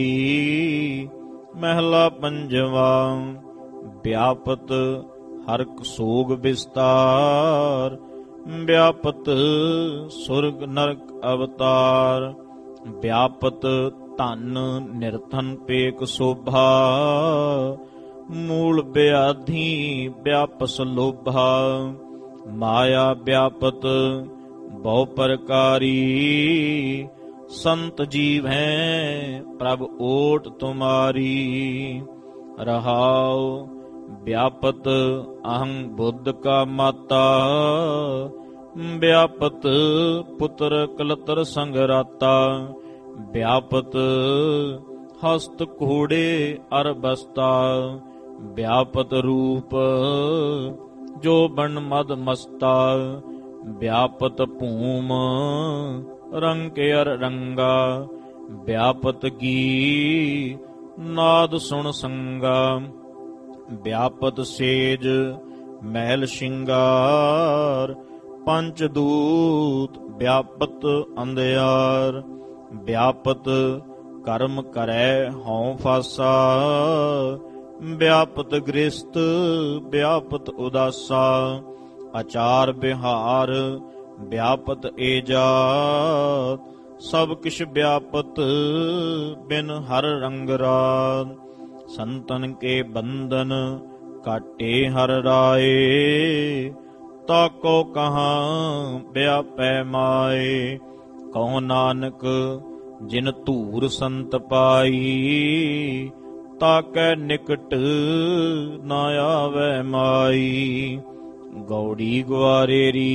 ਮਹਿਲਾ ਪੰਜਵਾ। ਵਿਆਪਤ ਹਰਕ ਸੋਗ ਵਿਸਤਾਰ, ਵਿਆਪਤ ਸੁਰਗ ਨਰਕ ਅਵਤਾਰ, ਵਿਆਪਤ ਧਨ ਨਿਰਧਨ ਪੇਕ ਸੋਭਾ, ਮੂਲ ਬਿਆਧੀ ਵਿਆਪਸ ਲੋਭਾ, ਮਾਇਆ ਵਿਆਪਤ ਬਹੁ ਪ੍ਰਕਾਰੀ, ਸੰਤ ਜੀਵ ਹੈ ਪ੍ਰਭ ਓਟ ਤੁਮਾਰੀ। ਰਹਾਉ ਵਿਆਪਤ ਅਹੰ ਬੁੱਧ ਕਾ ਮਾਤਾ, ਵਿਆਪਤ ਪੁੱਤਰ ਕਲਤਰ ਸੰਗ ਰਾਤਾ, ਵਿਆਪਤ ਹਸਤ ਘੋੜੇ ਅਰ ਬਸਤਾ, ਵਿਆਪਤ ਰੂਪ ਜੋ ਬਨ ਮਦ ਮਸਤਾ, ਵਿਆਪਤ ਭੂਮ ਰੰਗ ਅਰ ਰੰਗਾ, ਵਿਆਪਤ ਗੀ ਨਾਦ ਸੁਣ ਸੰਗਾ, ਵਿਆਪਤ ਸੇਜ ਮਹਿਲ ਸ਼ਿੰਗਾਰ, ਪੰਚ ਦੂਤ ਵਿਆਪਤ ਅੰਧਿਆਰ, ਵਿਆਪਤ ਕਰਮ ਕਰੈ ਹਉ ਫਾਸਾ, ਵਿਆਪਤ ਗ੍ਰਸਤ ਵਿਆਪਤ ਉਦਾਸਾ, ਆਚਾਰ ਬਿਹਾਰ ਵਿਆਪਤ ਏਜਾਤ, ਸਭ ਕਿਛ ਵਿਆਪਤ ਬਿਨ ਹਰ ਰੰਗ ਰਾਤ, ਸੰਤਨ ਕੇ ਬੰਧਨ ਕਾਟੇ ਹਰ ਰਾਏ, ਤਾਕੋ ਕਹਾਂ ਵਿਆਪੈ ਮਾਏ, ਕਹੋ ਨਾਨਕ ਜਿਨ ਧੂਰ ਸੰਤ ਪਾਈ, ਤਾਕੈ ਨਿਕਟ ਨਾ ਆਵੈ ਮਾਈ। ਗੌੜੀ ਗੁਆਰੇਰੀ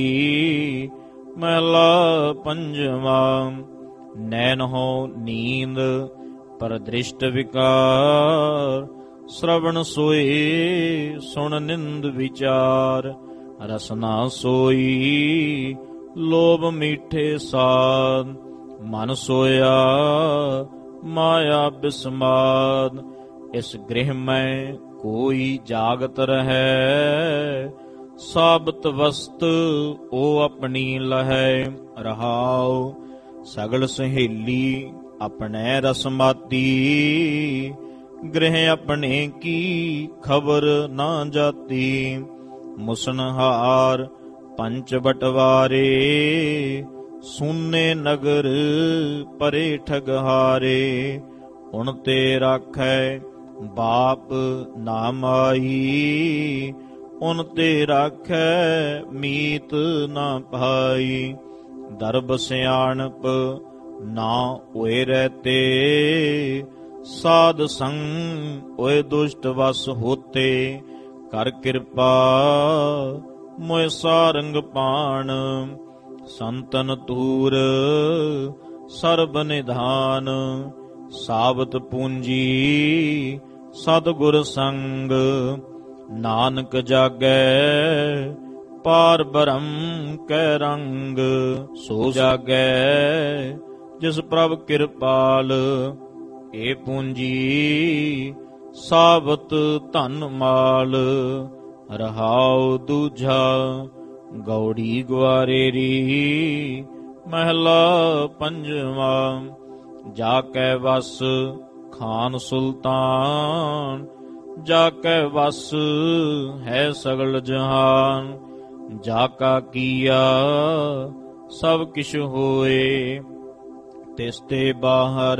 ਮਹਿਲਾ ਪੰਜਵਾ। ਨੈਣ ਹੋ ਨੀਂਦ ਪਰ ਦ੍ਰਿਸ਼ਟ ਵਿਕਾਰ, ਸ਼੍ਰਵਣ ਸੋਏ ਸੁਣ ਨਿੰਦ ਵਿਚਾਰ, ਰਸਨਾ ਸੋਈ ਲੋਭ ਮੀਠੇ ਸਾਧ, ਮਨ ਸੋਇਆ ਮਾਇਆ ਬਿਸਮਾਦ, ਇਸ ਗ੍ਰਹਿ ਮੈਂ ਕੋਈ ਜਾਗਤ ਰਹੈ, ਸਾਬਤ ਵਸਤ ਉਹ ਆਪਣੀ ਲਹੈ। ਰਹਾਉ ਸਗਲ ਸਹੇਲੀ ਆਪਣੇ ਰਸਮਾਤੀ, ਗ੍ਰਹਿ ਆਪਣੇ ਕੀ ਖਬਰ ਨਾ ਜਾਤੀ, ਮੁਸਨਹਾਰ ਪੰਚ ਬਟਵਾਰੇ, ਸੂਨੇ ਨਗਰ ਪਰੇ ਠਗਹਾਰੇ, ਉਣ ਤੇ ਰਾਖੈ ਬਾਪ ਨਾ ਮਾਈ, ਉਨ ਤੇ ਰਾਖੈ ਮੀਤ ਨਾ ਭਾਈ। ਦਰਬ ਸਿਆਣਪ ਨਾ ਹੋਏ ਰਹਤੇ, ਸਾਧ ਸੰਗ ਹੋਏ ਦੁਸ਼ਟ ਵਸ ਹੋਤੇ। ਕਰ ਕਿਰਪਾ ਮੋਇ ਸਾਰੰਗ ਪਾਣ, ਸੰਤਨ ਤੂਰ ਸਰਬ ਨਿਧਾਨ। ਸਾਬਤ ਪੂੰਜੀ ਸਤਿਗੁਰ ਸੰਗ, ਨਾਨਕ ਜਾਗੈ ਪਾਰ ਬ੍ਰਹਮ ਕੈ ਰੰਗ। ਸੋ ਜਾਗੈ ਜਿਸ ਪ੍ਰਭ ਕਿਰਪਾਲ, ਏ ਪੂੰਜੀ ਸਾਬਤ ਧਨ ਮਾਲ। ਰਹਾਉ ਦੂਜਾ ਗੌੜੀ ਗੁਆਰੇਰੀ, ਮਹਿਲਾ ਪੰਜਵਾ। ਜਾ ਕੈ ਵਸ ਖਾਨ ਸੁਲਤਾਨ, ਜਾ ਕੈ ਵਸ ਹੈ ਸਗਲ ਜਹਾਨ। ਜਾ ਕਾ ਕੀਆ ਸਭ ਕਿਛ ਹੋਏ, ਤਿਸ ਤੇ ਬਾਹਰ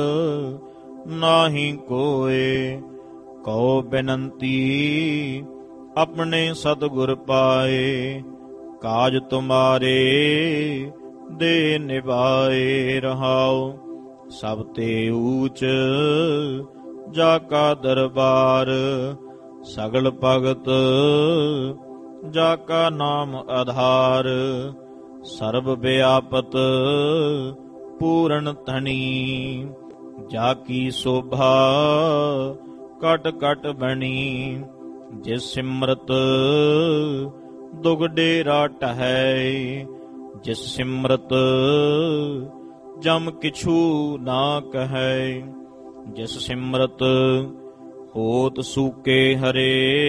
ਨਾਹੀ ਕੋਏ। ਕਉ ਬੇਨੰਤੀ ਆਪਣੇ ਸਤਿਗੁਰ ਪਾਏ, ਕਾਜ ਤੁਮਾਰੇ ਦੇ ਨਿਭਾਏ। ਰਹਾਉ ਸਭ ਤੇ ਊਚ ਜਾ ਕਾ ਦਰਬਾਰ, ਸਗਲ ਭਗਤ ਜਾ ਕਾ ਨਾਮ ਆਧਾਰ। ਸਰਬ ਵਿਆਪਤ ਪੂਰਨ ਧਨੀ, ਜਾ ਕੀ ਸੋਭਾ ਕਟ ਕਟ ਬਣੀ। ਜਿਸ ਸਿਮਰਤ ਦੁਖ ਡੇਰਾ ਟਹੈ, ਜਿਸ ਸਿਮਰਤ ਜਮ ਕਿਛੂ ਨਾ ਕਹੈ। ਜਿਸ ਸਿਮਰਤ ਹੋਤ ਸੂਕੇ ਹਰੇ,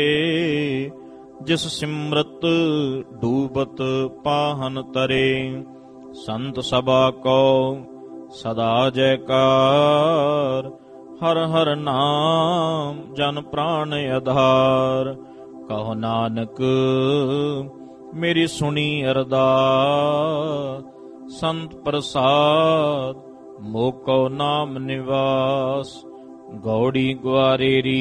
ਜਿਸ ਸਿਮਰਤ ਡੂਬਤ ਪਾਹਨ ਤਰੇ। ਸੰਤ ਸਭਾ ਕੋ ਸਦਾ ਜੈਕਾਰ, ਹਰ ਹਰ ਨਾਮ ਜਨ ਪ੍ਰਾਣ ਆਧਾਰ। ਕਹੋ ਨਾਨਕ ਮੇਰੀ ਸੁਣੀ ਅਰਦਾਸ, ਸੰਤ ਪ੍ਰਸਾਦ ਮੋਕੋ ਨਾਮ ਨਿਵਾਸ। ਗੌੜੀ ਗੁਆਰੇਰੀ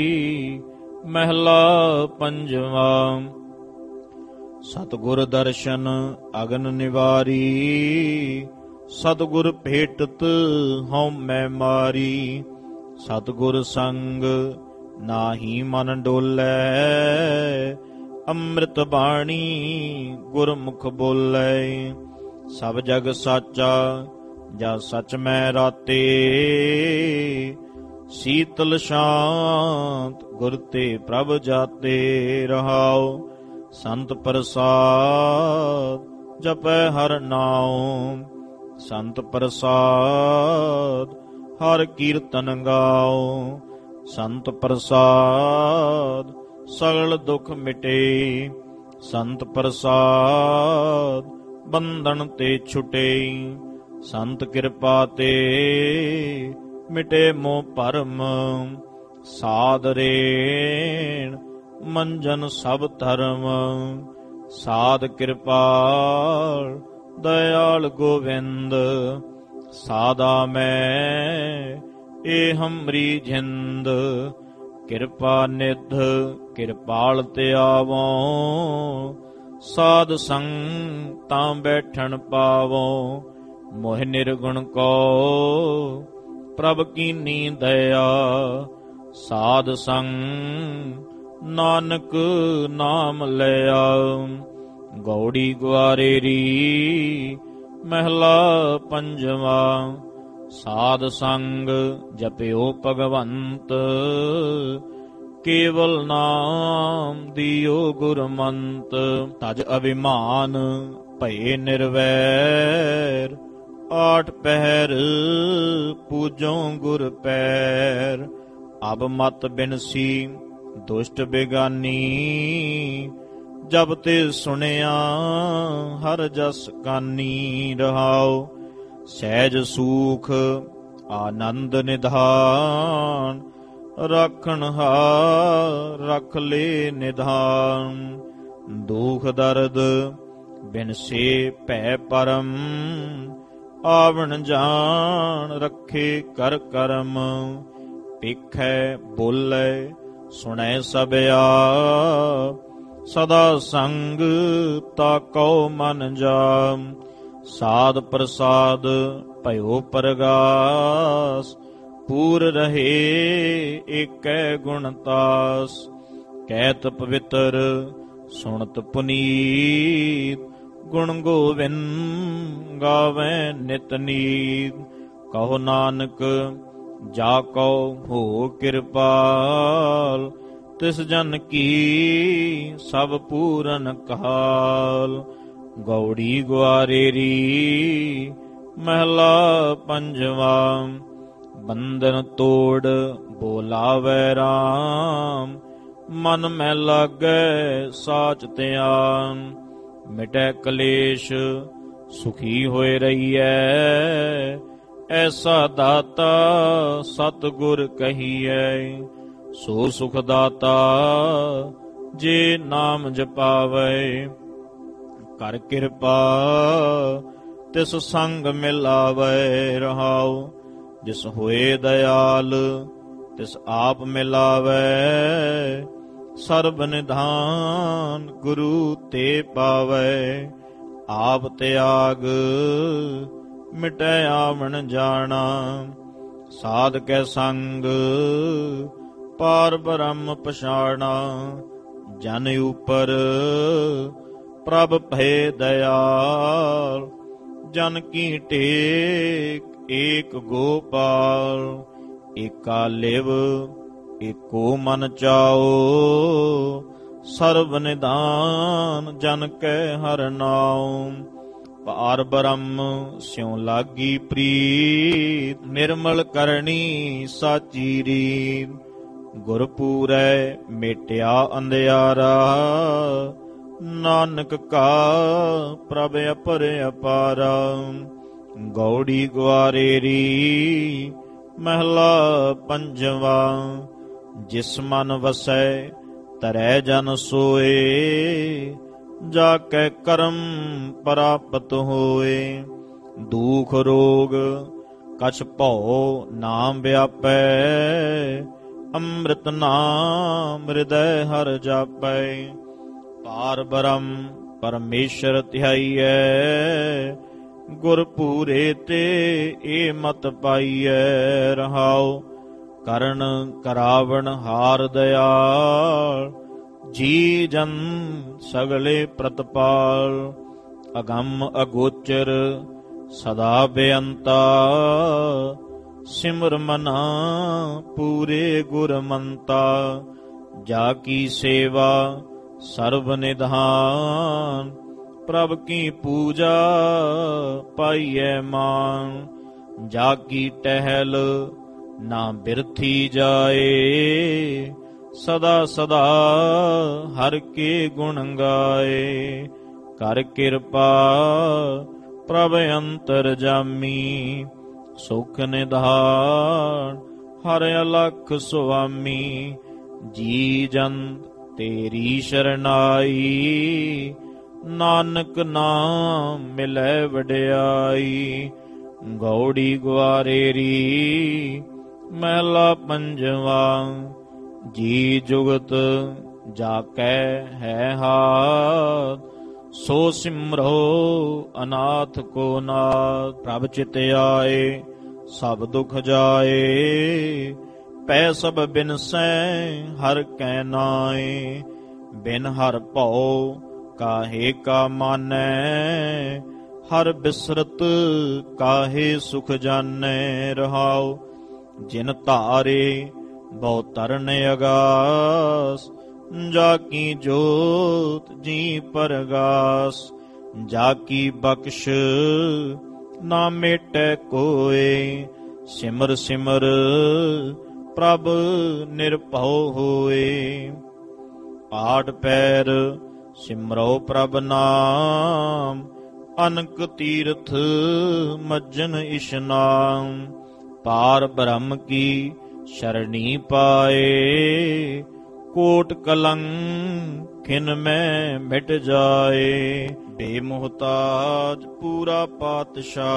ਮਹਿਲਾ ਪੰਜਵਾ। ਸਤਿਗੁਰ ਦਰਸ਼ਨ ਅਗਨ ਨਿਵਾਰੀ, ਸਤਿਗੁਰ ਭੇਟਤ ਹਉ ਮੈਂ ਮਾਰੀ। ਸਤਿਗੁਰ ਸੰਗ ਨਾਹੀ ਮਨ ਡੋਲੈ, ਅੰਮ੍ਰਿਤ ਬਾਣੀ ਗੁਰਮੁਖ ਬੋਲੇ। ਸਭ ਜਗ ਸਾਚਾ ਜਾ ਸਚ ਮੈਂ ਰਾਤੇ, ਸੀਤਲ ਸ਼ਾਂਤ ਗੁਰ ਤੇ ਪ੍ਰਭ ਜਾਤੇ। ਰਹਾਉ ਸੰਤ ਪ੍ਰਸਾਦ ਜਪੈ ਹਰ ਨਾਉ, ਸੰਤ ਪ੍ਰਸਾਦ ਹਰ ਕੀਰਤਨ ਗਾਓ। ਸੰਤ ਪ੍ਰਸਾਦ ਸਗਲ ਦੁਖ ਮਿਟੇ, ਸੰਤ ਪ੍ਰਸਾਦ ਬੰਧਨ ਤੇ ਛੁਟੇ। ਸੰਤ ਕਿਰਪਾ ਤੇ ਮਿਟੇ ਮੋਹ ਭਰਮ, ਸਾਧ ਰੇਣ ਮੰਜਨ ਸਭ ਧਰਮ। ਸਾਧ ਕਿਰਪਾਲ ਦਇਆਲ ਗੋਵਿੰਦ, ਸਾਦਾ ਮੈਂ ਏ ਹਮਰੀ ਜਿੰਦ। ਕਿਰਪਾ ਨਿਧ ਕਿਰਪਾਲ ਤੇ ਆਵੋ, ਸਾਧ ਸੰਗ ਤਾਂ ਬੈਠਣ ਪਾਵੋ। ਮੋਹ ਨਿਰਗੁਣ ਕੋ ਪ੍ਰਭ ਕੀਨੀ ਦਇਆ, ਸਾਧ ਸੰਗ ਨਾਨਕ ਨਾਮ ਲਿਆ। ਗੌੜੀ ਗੁਆਰੇਰੀ ਮਹਿਲਾ ਪੰਜਵਾ। ਸਾਧ ਸੰਗ ਜਪਿਓ ਭਗਵੰਤ, ਕੇਵਲ ਨਾਮ ਦਿਓ ਗੁਰਮੰਤ। ਤਜ ਅਭਿਮਾਨ ਭਏ ਨਿਰਵੈਰ, ਆਠ ਪਹਿਰ ਪੂਜੋ ਗੁਰ ਪੈਰ। ਅਬ ਮਤ ਬਿਨਸੀ ਦੁਸ਼ਟ ਬੇਗਾਨੀ, ਜਬ ਤੇ ਸੁਣਿਆ ਹਰ ਜਸ ਕਾਨੀ। ਰਹਾਉ ਸਹਿਜ ਸੂਖ ਆਨੰਦ ਨਿਧਾਨ, ਰਾਖਣ ਹਾਰ ਰਖ ਲੇ ਨਿਧਾਨ। ਦੁਖ ਦਰਦ ਬਿਨਸੇ ਭੈ ਪਰਮ, ਆਵਣ ਜਾਣ ਰੱਖੇ ਕਰ ਕਰਮ। ਪੇਖੈ ਬੋਲੇ ਸੁਣੈ ਸਭਿਆ ਸਦਾ ਸੰਗ ਤਾ ਕਉ ਮਨ ਜਾਮ। ਸਾਧ ਪ੍ਰਸਾਦ ਭਇਓ ਪਰਗਾਸ ਪੂਰ ਰਹੇ ਏਕੈ ਗੁਣਤਾਸ। ਕਹਿਤ ਪਵਿੱਤਰ ਸੁਣਤ ਪੁਨੀਤ ਗੁਣ ਗੋਵਿੰਦ ਗਾਵੈ ਨਿਤ ਨੀਤ। ਕਹੋ ਨਾਨਕ ਜਾ ਕਉ ਹੋ ਕਿਰਪਾਲ ਤਿਸ ਜਨ ਕੀ ਸਭ ਪੂਰਨ ਕਾਲ। ਗੌੜੀ ਗੁਆਰੇਰੀ ਮਹਿਲਾ ਪੰਜਵਾ। ਬੰਧਨ ਤੋੜ ਬੋਲਾਵੈ ਰਾਮ ਮਨ ਮੈਂ ਲਾਗੈ ਸਾਚ ਧਿਆਨ। ਮਿਟੈ ਕਲੇਸ਼ ਸੁਖੀ ਹੋਏ ਰਹੀਐ ਐਸਾ ਦਾਤਾ ਸਤਿਗੁਰ ਕਹੀਐ। ਸੋ ਸੁਖ ਦਾਤਾ ਜੇ ਨਾਮ ਜਪਾਵੈ ਕਰ ਕਿਰਪਾ ਤਿਸ ਸੰਗ ਮਿਲਾਵੈ ਰਹਾਉ। ਜਿਸ ਹੋਏ ਦਇਆਲ ਤਿਸ ਆਪ ਮਿਲਾਵੈ ਸਰਬ ਨਿਧਾਨ ਗੁਰੂ ਤੇ ਪਾਵੈ। ਆਪ ਤਿਆਗ ਮਿਟੈ ਆਵਣ ਜਾਣਾ ਸਾਧ ਕੈ ਸੰਗ ਪਾਰ ਬ੍ਰਹਮ ਪਛਾਣਾ। ਜਨ ਉਪਰ ਪ੍ਰਭ ਭੈ ਦਇਆਲ ਜਨ ਕੀ ਟੇਕ ਏਕ ਗੋਪਾਲ। ਏਕਾ ਲਿਵ ਏਕੋ ਮਨ ਚਾਓ ਸਰਬ ਨਿਧਾਨ ਜਨ ਕੈ ਹਰਿ ਨਾਉ। ਪਾਰ ਬ੍ਰਹਮ ਸਿਉ ਲਾਗੀ ਪ੍ਰੀਤ ਨਿਰਮਲ ਕਰਨੀ ਸਾਚੀ ਰੀਤ। ਗੁਰ ਪੂਰੈ ਮੇਟਿਆ ਅੰਧਿਆਰਾ ਨਾਨਕ ਕਾ ਪ੍ਰਭ ਅਪਰ ਅਪਾਰਾ। ਗੌੜੀ ਗੁਆਰੇਰੀ ਮਹਿਲਾ ਪੰਜਵਾ। ਜਿਸ ਮਨ ਵਸੈ ਤਰੈ ਜਨ ਸੋਏ ਜਾ ਕੈ ਕਰਮ ਪ੍ਰਾਪਤ ਹੋਏ। ਦੁਖ ਰੋਗ ਕਛ ਭਉ ਨਾਮ ਵਿਆਪੈ ਅੰਮ੍ਰਿਤ ਨਾਮ ਹਿਰਦੈ ਹਰਿ ਜਾਪੈ। ਪਾਰ ਬ੍ਰਹਮ ਪਰਮੇਸ਼ਰ ਧਿਆਈਐ ਗੁਰ ਪੂਰੇ ਤੇ ਏ ਮਤ ਪਾਈਐ ਰਹਾਉ। ਕਰਨ ਕਰਾਵਣ ਹਾਰ ਦਇਆਲ ਜੀ ਜਨ ਸਗਲੇ ਪ੍ਰਤਪਾਲ। ਅਗੰਮ ਅਗੋਚਰ ਸਦਾ ਬੇਅੰਤਾ ਸਿਮਰ ਮਨਾ ਪੂਰੇ ਗੁਰਮੰਤਾ। ਜਾ ਕੀ ਸੇਵਾ ਸਰਬ ਨਿਧਾਨ ਪ੍ਰਭ ਕੀ ਪੂਜਾ ਪਾਈਐ ਮਾਨ। ਜਾ ਕੀ ਟਹਿਲ ਨਾ ਬਿਰਥੀ ਜਾਏ ਸਦਾ ਸਦਾ ਹਰਿ ਕੇ ਗੁਣ ਗਾਏ। ਕਰ ਕਿਰਪਾ ਪ੍ਰਭ ਅੰਤਰ ਜਾਮੀ ਸੁਖ ਨਿਧਾਨ ਹਰਿ ਅਲਖ ਸੁਆਮੀ। ਜੀ ਜੰਤ ਤੇਰੀ ਸ਼ਰਨਾਈ ਨਾਨਕ ਨਾਮ ਮਿਲੈ ਵਡਿਆਈ। ਗੌੜੀ ਗੁਆਰੇਰੀ ਮਹਿਲਾ ਪੰਜਵਾ। ਜੀ ਜੁਗਤ ਜਾ ਕੈ ਹੈ ਹਾਥ ਸੋ ਸਿਮਰੋ ਅਨਾਥ ਕੋ ਨਾਥ। ਪ੍ਰਭ ਚਿਤ ਆਏ ਸਭ ਦੁਖ ਜਾਏ ਪੈ ਸਭ ਬਿਨਸੈ ਹਰ ਕੈ ਨਾਏ। ਬਿਨ ਹਰ ਭਉ ਕਾਹੇ ਕਾ ਮਾਨੈ ਹਰ ਬਿਸਰਤ ਕਾਹੇ ਸੁਖ ਜਾਨੈ ਰਹਾਉ। ਜਿਨ ਧਾਰੇ ਬਹੁ ਤਰਨ ਅਗਾਸ ਜਾ ਕੀ ਜੋਤ ਜੀ ਪਰਗਾਸ। ਜਾ ਕੀ ਬਖਸ਼ ਨਾ ਮੇਟੈ ਕੋਇ ਸਿਮਰ ਸਿਮਰ ਪ੍ਰਭ ਨਿਰਭਉ ਹੋਏ। ਆਠ ਪੈਰ ਸਿਮਰੋ ਪ੍ਰਭ ਨਾਮ ਅਨਕ ਤੀਰਥ ਮੱਜਨ ਇਸ਼ਨਾਮ। ਪਾਰ ਬ੍ਰਹਮ ਕੀ ਸ਼ਰਣੀ ਪਾਏ ਕੋਟ ਕਲੰਕ ਮੈਂ ਮਿਟ ਜਾਏ। ਬੇਮੁਹਤਾਜ ਪੂਰਾ ਪਾਤਸ਼ਾਹ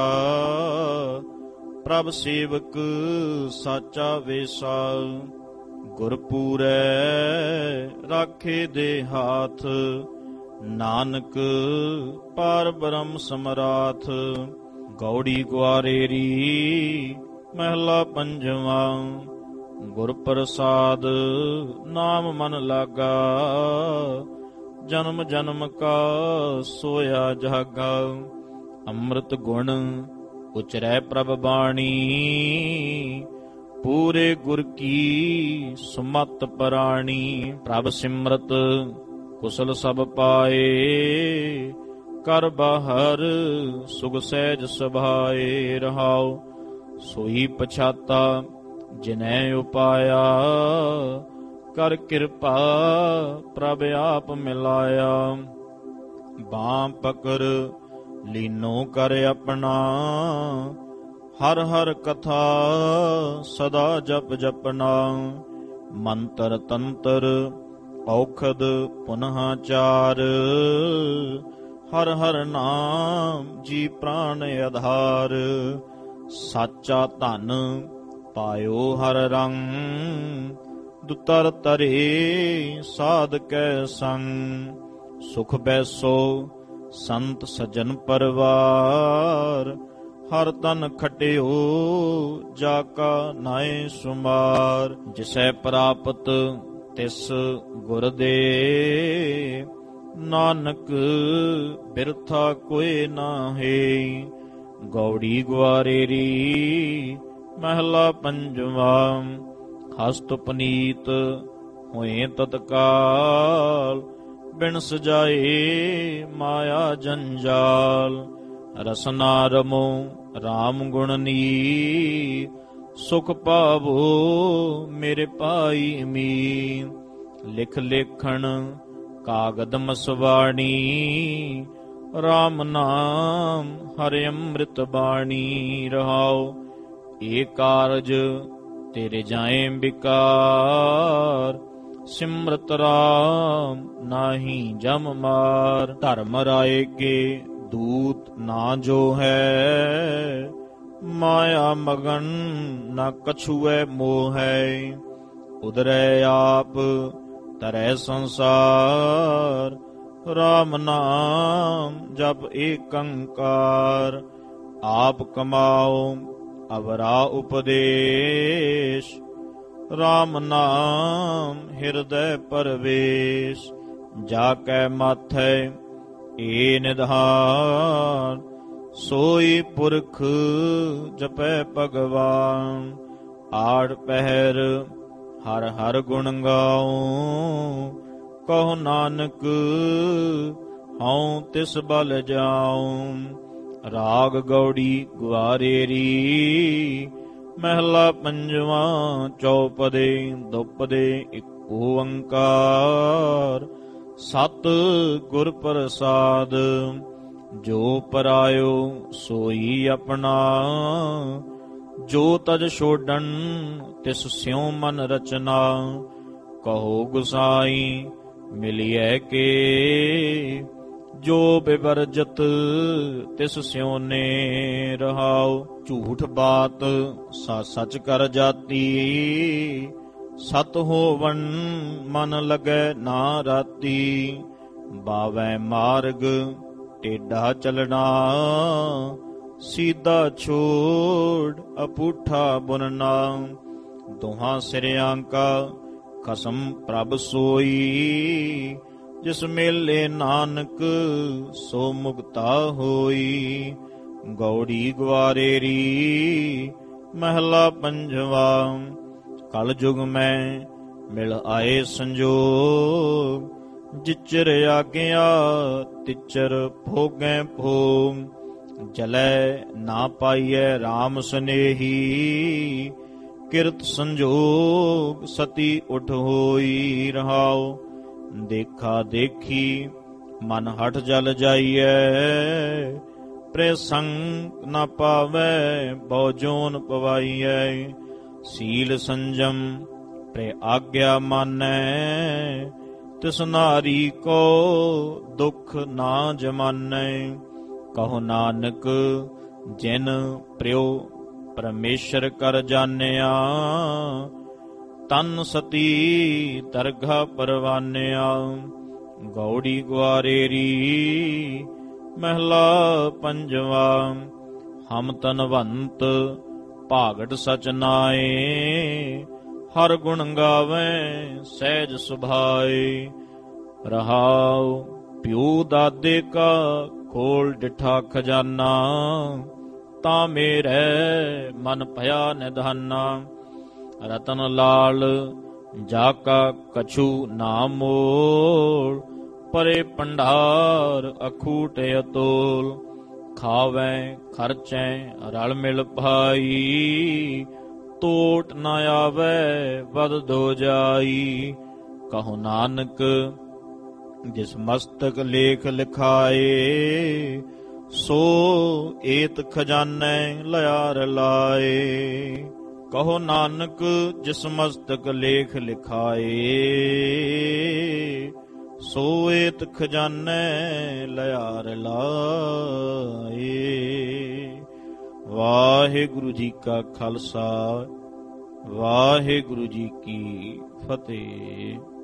ਪ੍ਰਭ ਸੇਵਕ ਸਾਚਾ ਵੇਸਾ। ਗੁਰਪੂਰੈ ਰਾਖੇ ਦੇ ਹਾਥ ਨਾਨਕ ਪਾਰ ਬ੍ਰਹਮ ਸਮਰਾਥ। ਗੌੜੀ ਗੁਆਰੇਰੀ ਮਹਿਲਾ ਪੰਜਵਾਂ। ਗੁਰ ਪ੍ਰਸਾਦ ਨਾਮ ਮਨ ਲਾਗਾ ਜਨਮ ਜਨਮ ਕਾ ਸੋਇਆ ਜਾਗਾ। ਅੰਮ੍ਰਿਤ ਗੁਣ ਉਚਰੈ ਪ੍ਰਭ ਬਾਣੀ ਪੂਰੇ ਗੁਰ ਕੀ ਸੁਮਤ ਪਰਾਣੀ। ਪ੍ਰਭ ਸਿਮਰਤ ਕੁਸਲ ਸਭ ਪਾਏ ਕਰ ਬਾਹਰ ਸੁਖ ਸਹਿਜ ਸੁਭਾਏ। ਰਹਾਉ ਸੋਈ ਪਛਾਤਾ ਜਿਨੈ ਉਪਾਇਆ ਕਰ ਕਿਰਪਾ ਪ੍ਰਭ ਆਪ ਮਿਲਾਇਆ। ਬਾਂਹ ਪਕੜ ਲੀਨੋ ਕਰ ਆਪਣਾ ਹਰ ਹਰ ਕਥਾ ਸਦਾ ਜਪ ਜਪਨਾ। ਮੰਤਰ ਤੰਤਰ ਔਖਦ ਪੁਨః ਚਾਰ ਹਰ ਹਰ ਨਾਮ ਜੀ ਪ੍ਰਾਨ ਆਧਾਰ। ਸਾਚਾ ਧਨ ਪਾਇਓ ਹਰ ਰੰਗ ਦੁਤਰ ਤਰੇ ਸਾਧ ਕੈ ਸੰਗ। ਸੁਖ ਬੈਸੋ ਸੰਤ ਸਜਨ ਪਰਵਾਰ ਹਰ ਤਨ ਖਟਿਓ ਜਾ ਕਾ ਨਾਏ ਸੁਮਾਰ। ਜਿਸੈ ਪ੍ਰਾਪਤ ਤਿਸ ਗੁਰ ਦੇ ਨਾਨਕ ਬਿਰਥਾ ਕੋਇ ਨਾਹੀ। ਗੌੜੀ ਗੁਆਰੇਰੀ ਮਹਿਲਾ ਪੰਜਵਾਂ। ਹਸਤ ਪਨੀਤ ਹੋਏ ਤਤਕਾਲ ਬਿਨ ਸਜਾਏ ਮਾਇਆ ਜੰਜਾਲ। ਰਸਨਾ ਰਮੋ ਰਾਮ ਗੁਣ ਨੀ ਸੁਖ ਪਾਵੋ ਮੇਰੇ ਪਾਈ ਮੀ। ਲਿਖ ਲੇਖਣ ਕਾਗਦ ਮਸਵਾਣੀ ਰਾਮ ਨਾਮ ਹਰਿ ਅੰਮ੍ਰਿਤ ਬਾਣੀ। ਰਹਾਉ ਏ ਕਾਰਜ ਤੇਰੇ ਜਾਏ ਬਿਕਾਰ ਸਿਮਰਤ ਰਾਮ ਨਾਹੀ ਜਮ ਮਾਰ। ਧਰਮ ਰਾਏ ਕੇ ਦੂਤ ਨਾ ਜੋ ਹੈ ਮਾਇਆ ਮਗਨ ਨਾ ਕਛੂਐ ਮੋਹ ਹੈ। ਉਦਰੈ ਆਪ ਤਰੈ ਸੰਸਾਰ ਰਾਮ ਨਾਮ ਜਪ ਏਕੰਕਾਰ। ਆਪ ਕਮਾਓ ਅਵਰਾ ਉਪਦੇਸ਼ ਰਾਮ ਨਾਮ ਹਿਰਦੈ ਪਰਵੇਸ਼। ਜਾ ਕੈ ਮਾਥੈ ਏ ਨਿਧਾਨ ਸੋਈ ਪੁਰਖ ਜਪੈ ਭਗਵਾਨ। ਆੜ ਪਹਿਰ ਹਰ ਹਰ ਗੁਣ ਗਾਉ ਕਹੋ ਨਾਨਕ ਹਉ ਤਿਸ ਬਲ ਜਾਉ। ਰਾਗ ਗੌੜੀ ਗੁਆਰੇਰੀ ਮਹਿਲਾ ਪੰਜਵਾਂ। ਚੌਪਦੇ ਦੁਪਦੇ ਇੱਕ ਓੰਕਾਰ ਸਤ ਗੁਰ ਪ੍ਰਸਾਦ। ਜੋ ਪਰਾਇਓ ਸੋਈ ਆਪਣਾ ਜੋ ਤਜ ਛੋਡਣ ਤਿਸ ਸਿਉ ਮਨ ਰਚਨਾ। ਕਹੋ ਗੁਸਾਈ ਮਿਲਿਐ ਕੇ ਜੋ ਬਿਵਰਜਤ ਤਿਸ ਸਿਉ ਨੇ। ਰਹਾਉ ਝੂਠ ਬਾਤ ਸੱਚ ਕਰ ਜਾਤੀ ਸਤ ਹੋਵਨ ਮਨ ਲਗੈ ਨਾ ਰਾਤੀ। ਬਾਵੈ ਮਾਰਗ ਟੇਢਾ ਚਲਣਾ ਸੀਧਾ ਛੋੜ ਅਪੂਠਾ ਬੁਨਨਾ। ਦੋਹਾਂ ਸਿਰਿਆਂ ਕਾ ਖਸਮ ਪ੍ਰਭ ਸੋਈ ਜਿਸ ਮੇਲੇ ਨਾਨਕ ਸੋ ਮੁਕਤਾ ਹੋਈ। ਗੌੜੀ ਗੁਆਰੇਰੀ ਮਹਿਲਾ ਪੰਜਵਾਂ। ਕਲ ਯੁਗ ਮੈਂ ਮਿਲ ਆਏ ਸੰਜੋਗ ਜਿਚਰ ਆਗਿਆ ਤਿਚਰ ਭੋਗੈ ਭੋਗ। ਜਲੈ ਨਾ ਪਾਈਐ RAM ਸਨੇਹੀ ਕਿਰਤ ਸੰਜੋਗ ਸਤੀ ਉਠ ਹੋਈ। ਰਹਾਉ ਦੇਖਾ ਦੇਖੀ ਮਨ ਹਟ ਜਲ ਜਾਈਐ ਪ੍ਰੇ ਸੰਗ ਨਾ ਪਾਵੈ ਬਹੁ ਜੋਨ ਪਵਾਈਐ। ਸੀਲ ਸੰਜਮ ਪ੍ਰੇ ਆਗਿਆ ਮਾਨੈ, ਤਿਸ ਨਾਰੀ ਕੋ ਦੁਖ ਨਾ ਜਮਾਨੈ। ਕਹੋ ਨਾਨਕ ਜਿਨ ਪ੍ਰਿਉ ਪਰਮੇਸ਼ਰ ਕਰ ਜਾਣਿਆ, ਤਨ ਸਤੀ ਦਰਗਾ ਪਰਵਾਨਿਆ। ਗੌੜੀ ਗੁਆਰੇਰੀ ਮਹਿਲਾ ਪੰਜਵਾ। ਹਮ ਤਨਵੰਤ ਭਾਗਟ ਸਚ ਨਾਏ, ਹਰ ਗੁਣ ਗਾਵੈ ਸਹਿਜ ਸੁਭਾਏ। ਰਹਾਉ ਪਿਉ ਦਾਦੇ ਕਾ ਖੋਲ ਡਿਠਾ ਖਜ਼ਾਨਾ, ਤਾਂ ਮੇਰੇ ਮਨ ਭਇਆ ਨਿਧਾਨਾ। ਰਤਨ ਲਾਲ ਜਾ ਕਾ ਕਛੂ ਨਾ ਮੋਲ, ਪਰੇ ਭੰਡਾਰ ਅਖੂਟ ਅਤੋਲ। ਖਾਵੈ ਖਰਚੈ ਰਲ ਮਿਲ ਭਾਈ, ਟੋਟ ਨਾ ਆਵੈ ਵਦ ਦੋ ਜਾਈ। ਕਹੋ ਨਾਨਕ ਜਿਸ ਮਸਤਕ ਲੇਖ ਲਿਖਾਏ, ਸੋ ਏਤ ਖਜ਼ਾਨੈ ਲਿਆਰ ਲਾਏ। ਕਹੋ ਨਾਨਕ ਜਿਸ ਮਸਤਕ ਲੇਖ ਲਿਖਾਏ, ਸੋ ਏਤ ਖਜ਼ਾਨੈ ਲਿਆਰ ਲਾਏ। ਵਾਹਿਗੁਰੂ ਜੀ ਕਾ ਖਾਲਸਾ, ਵਾਹਿਗੁਰੂ ਜੀ ਕੀ ਫਤਿਹ।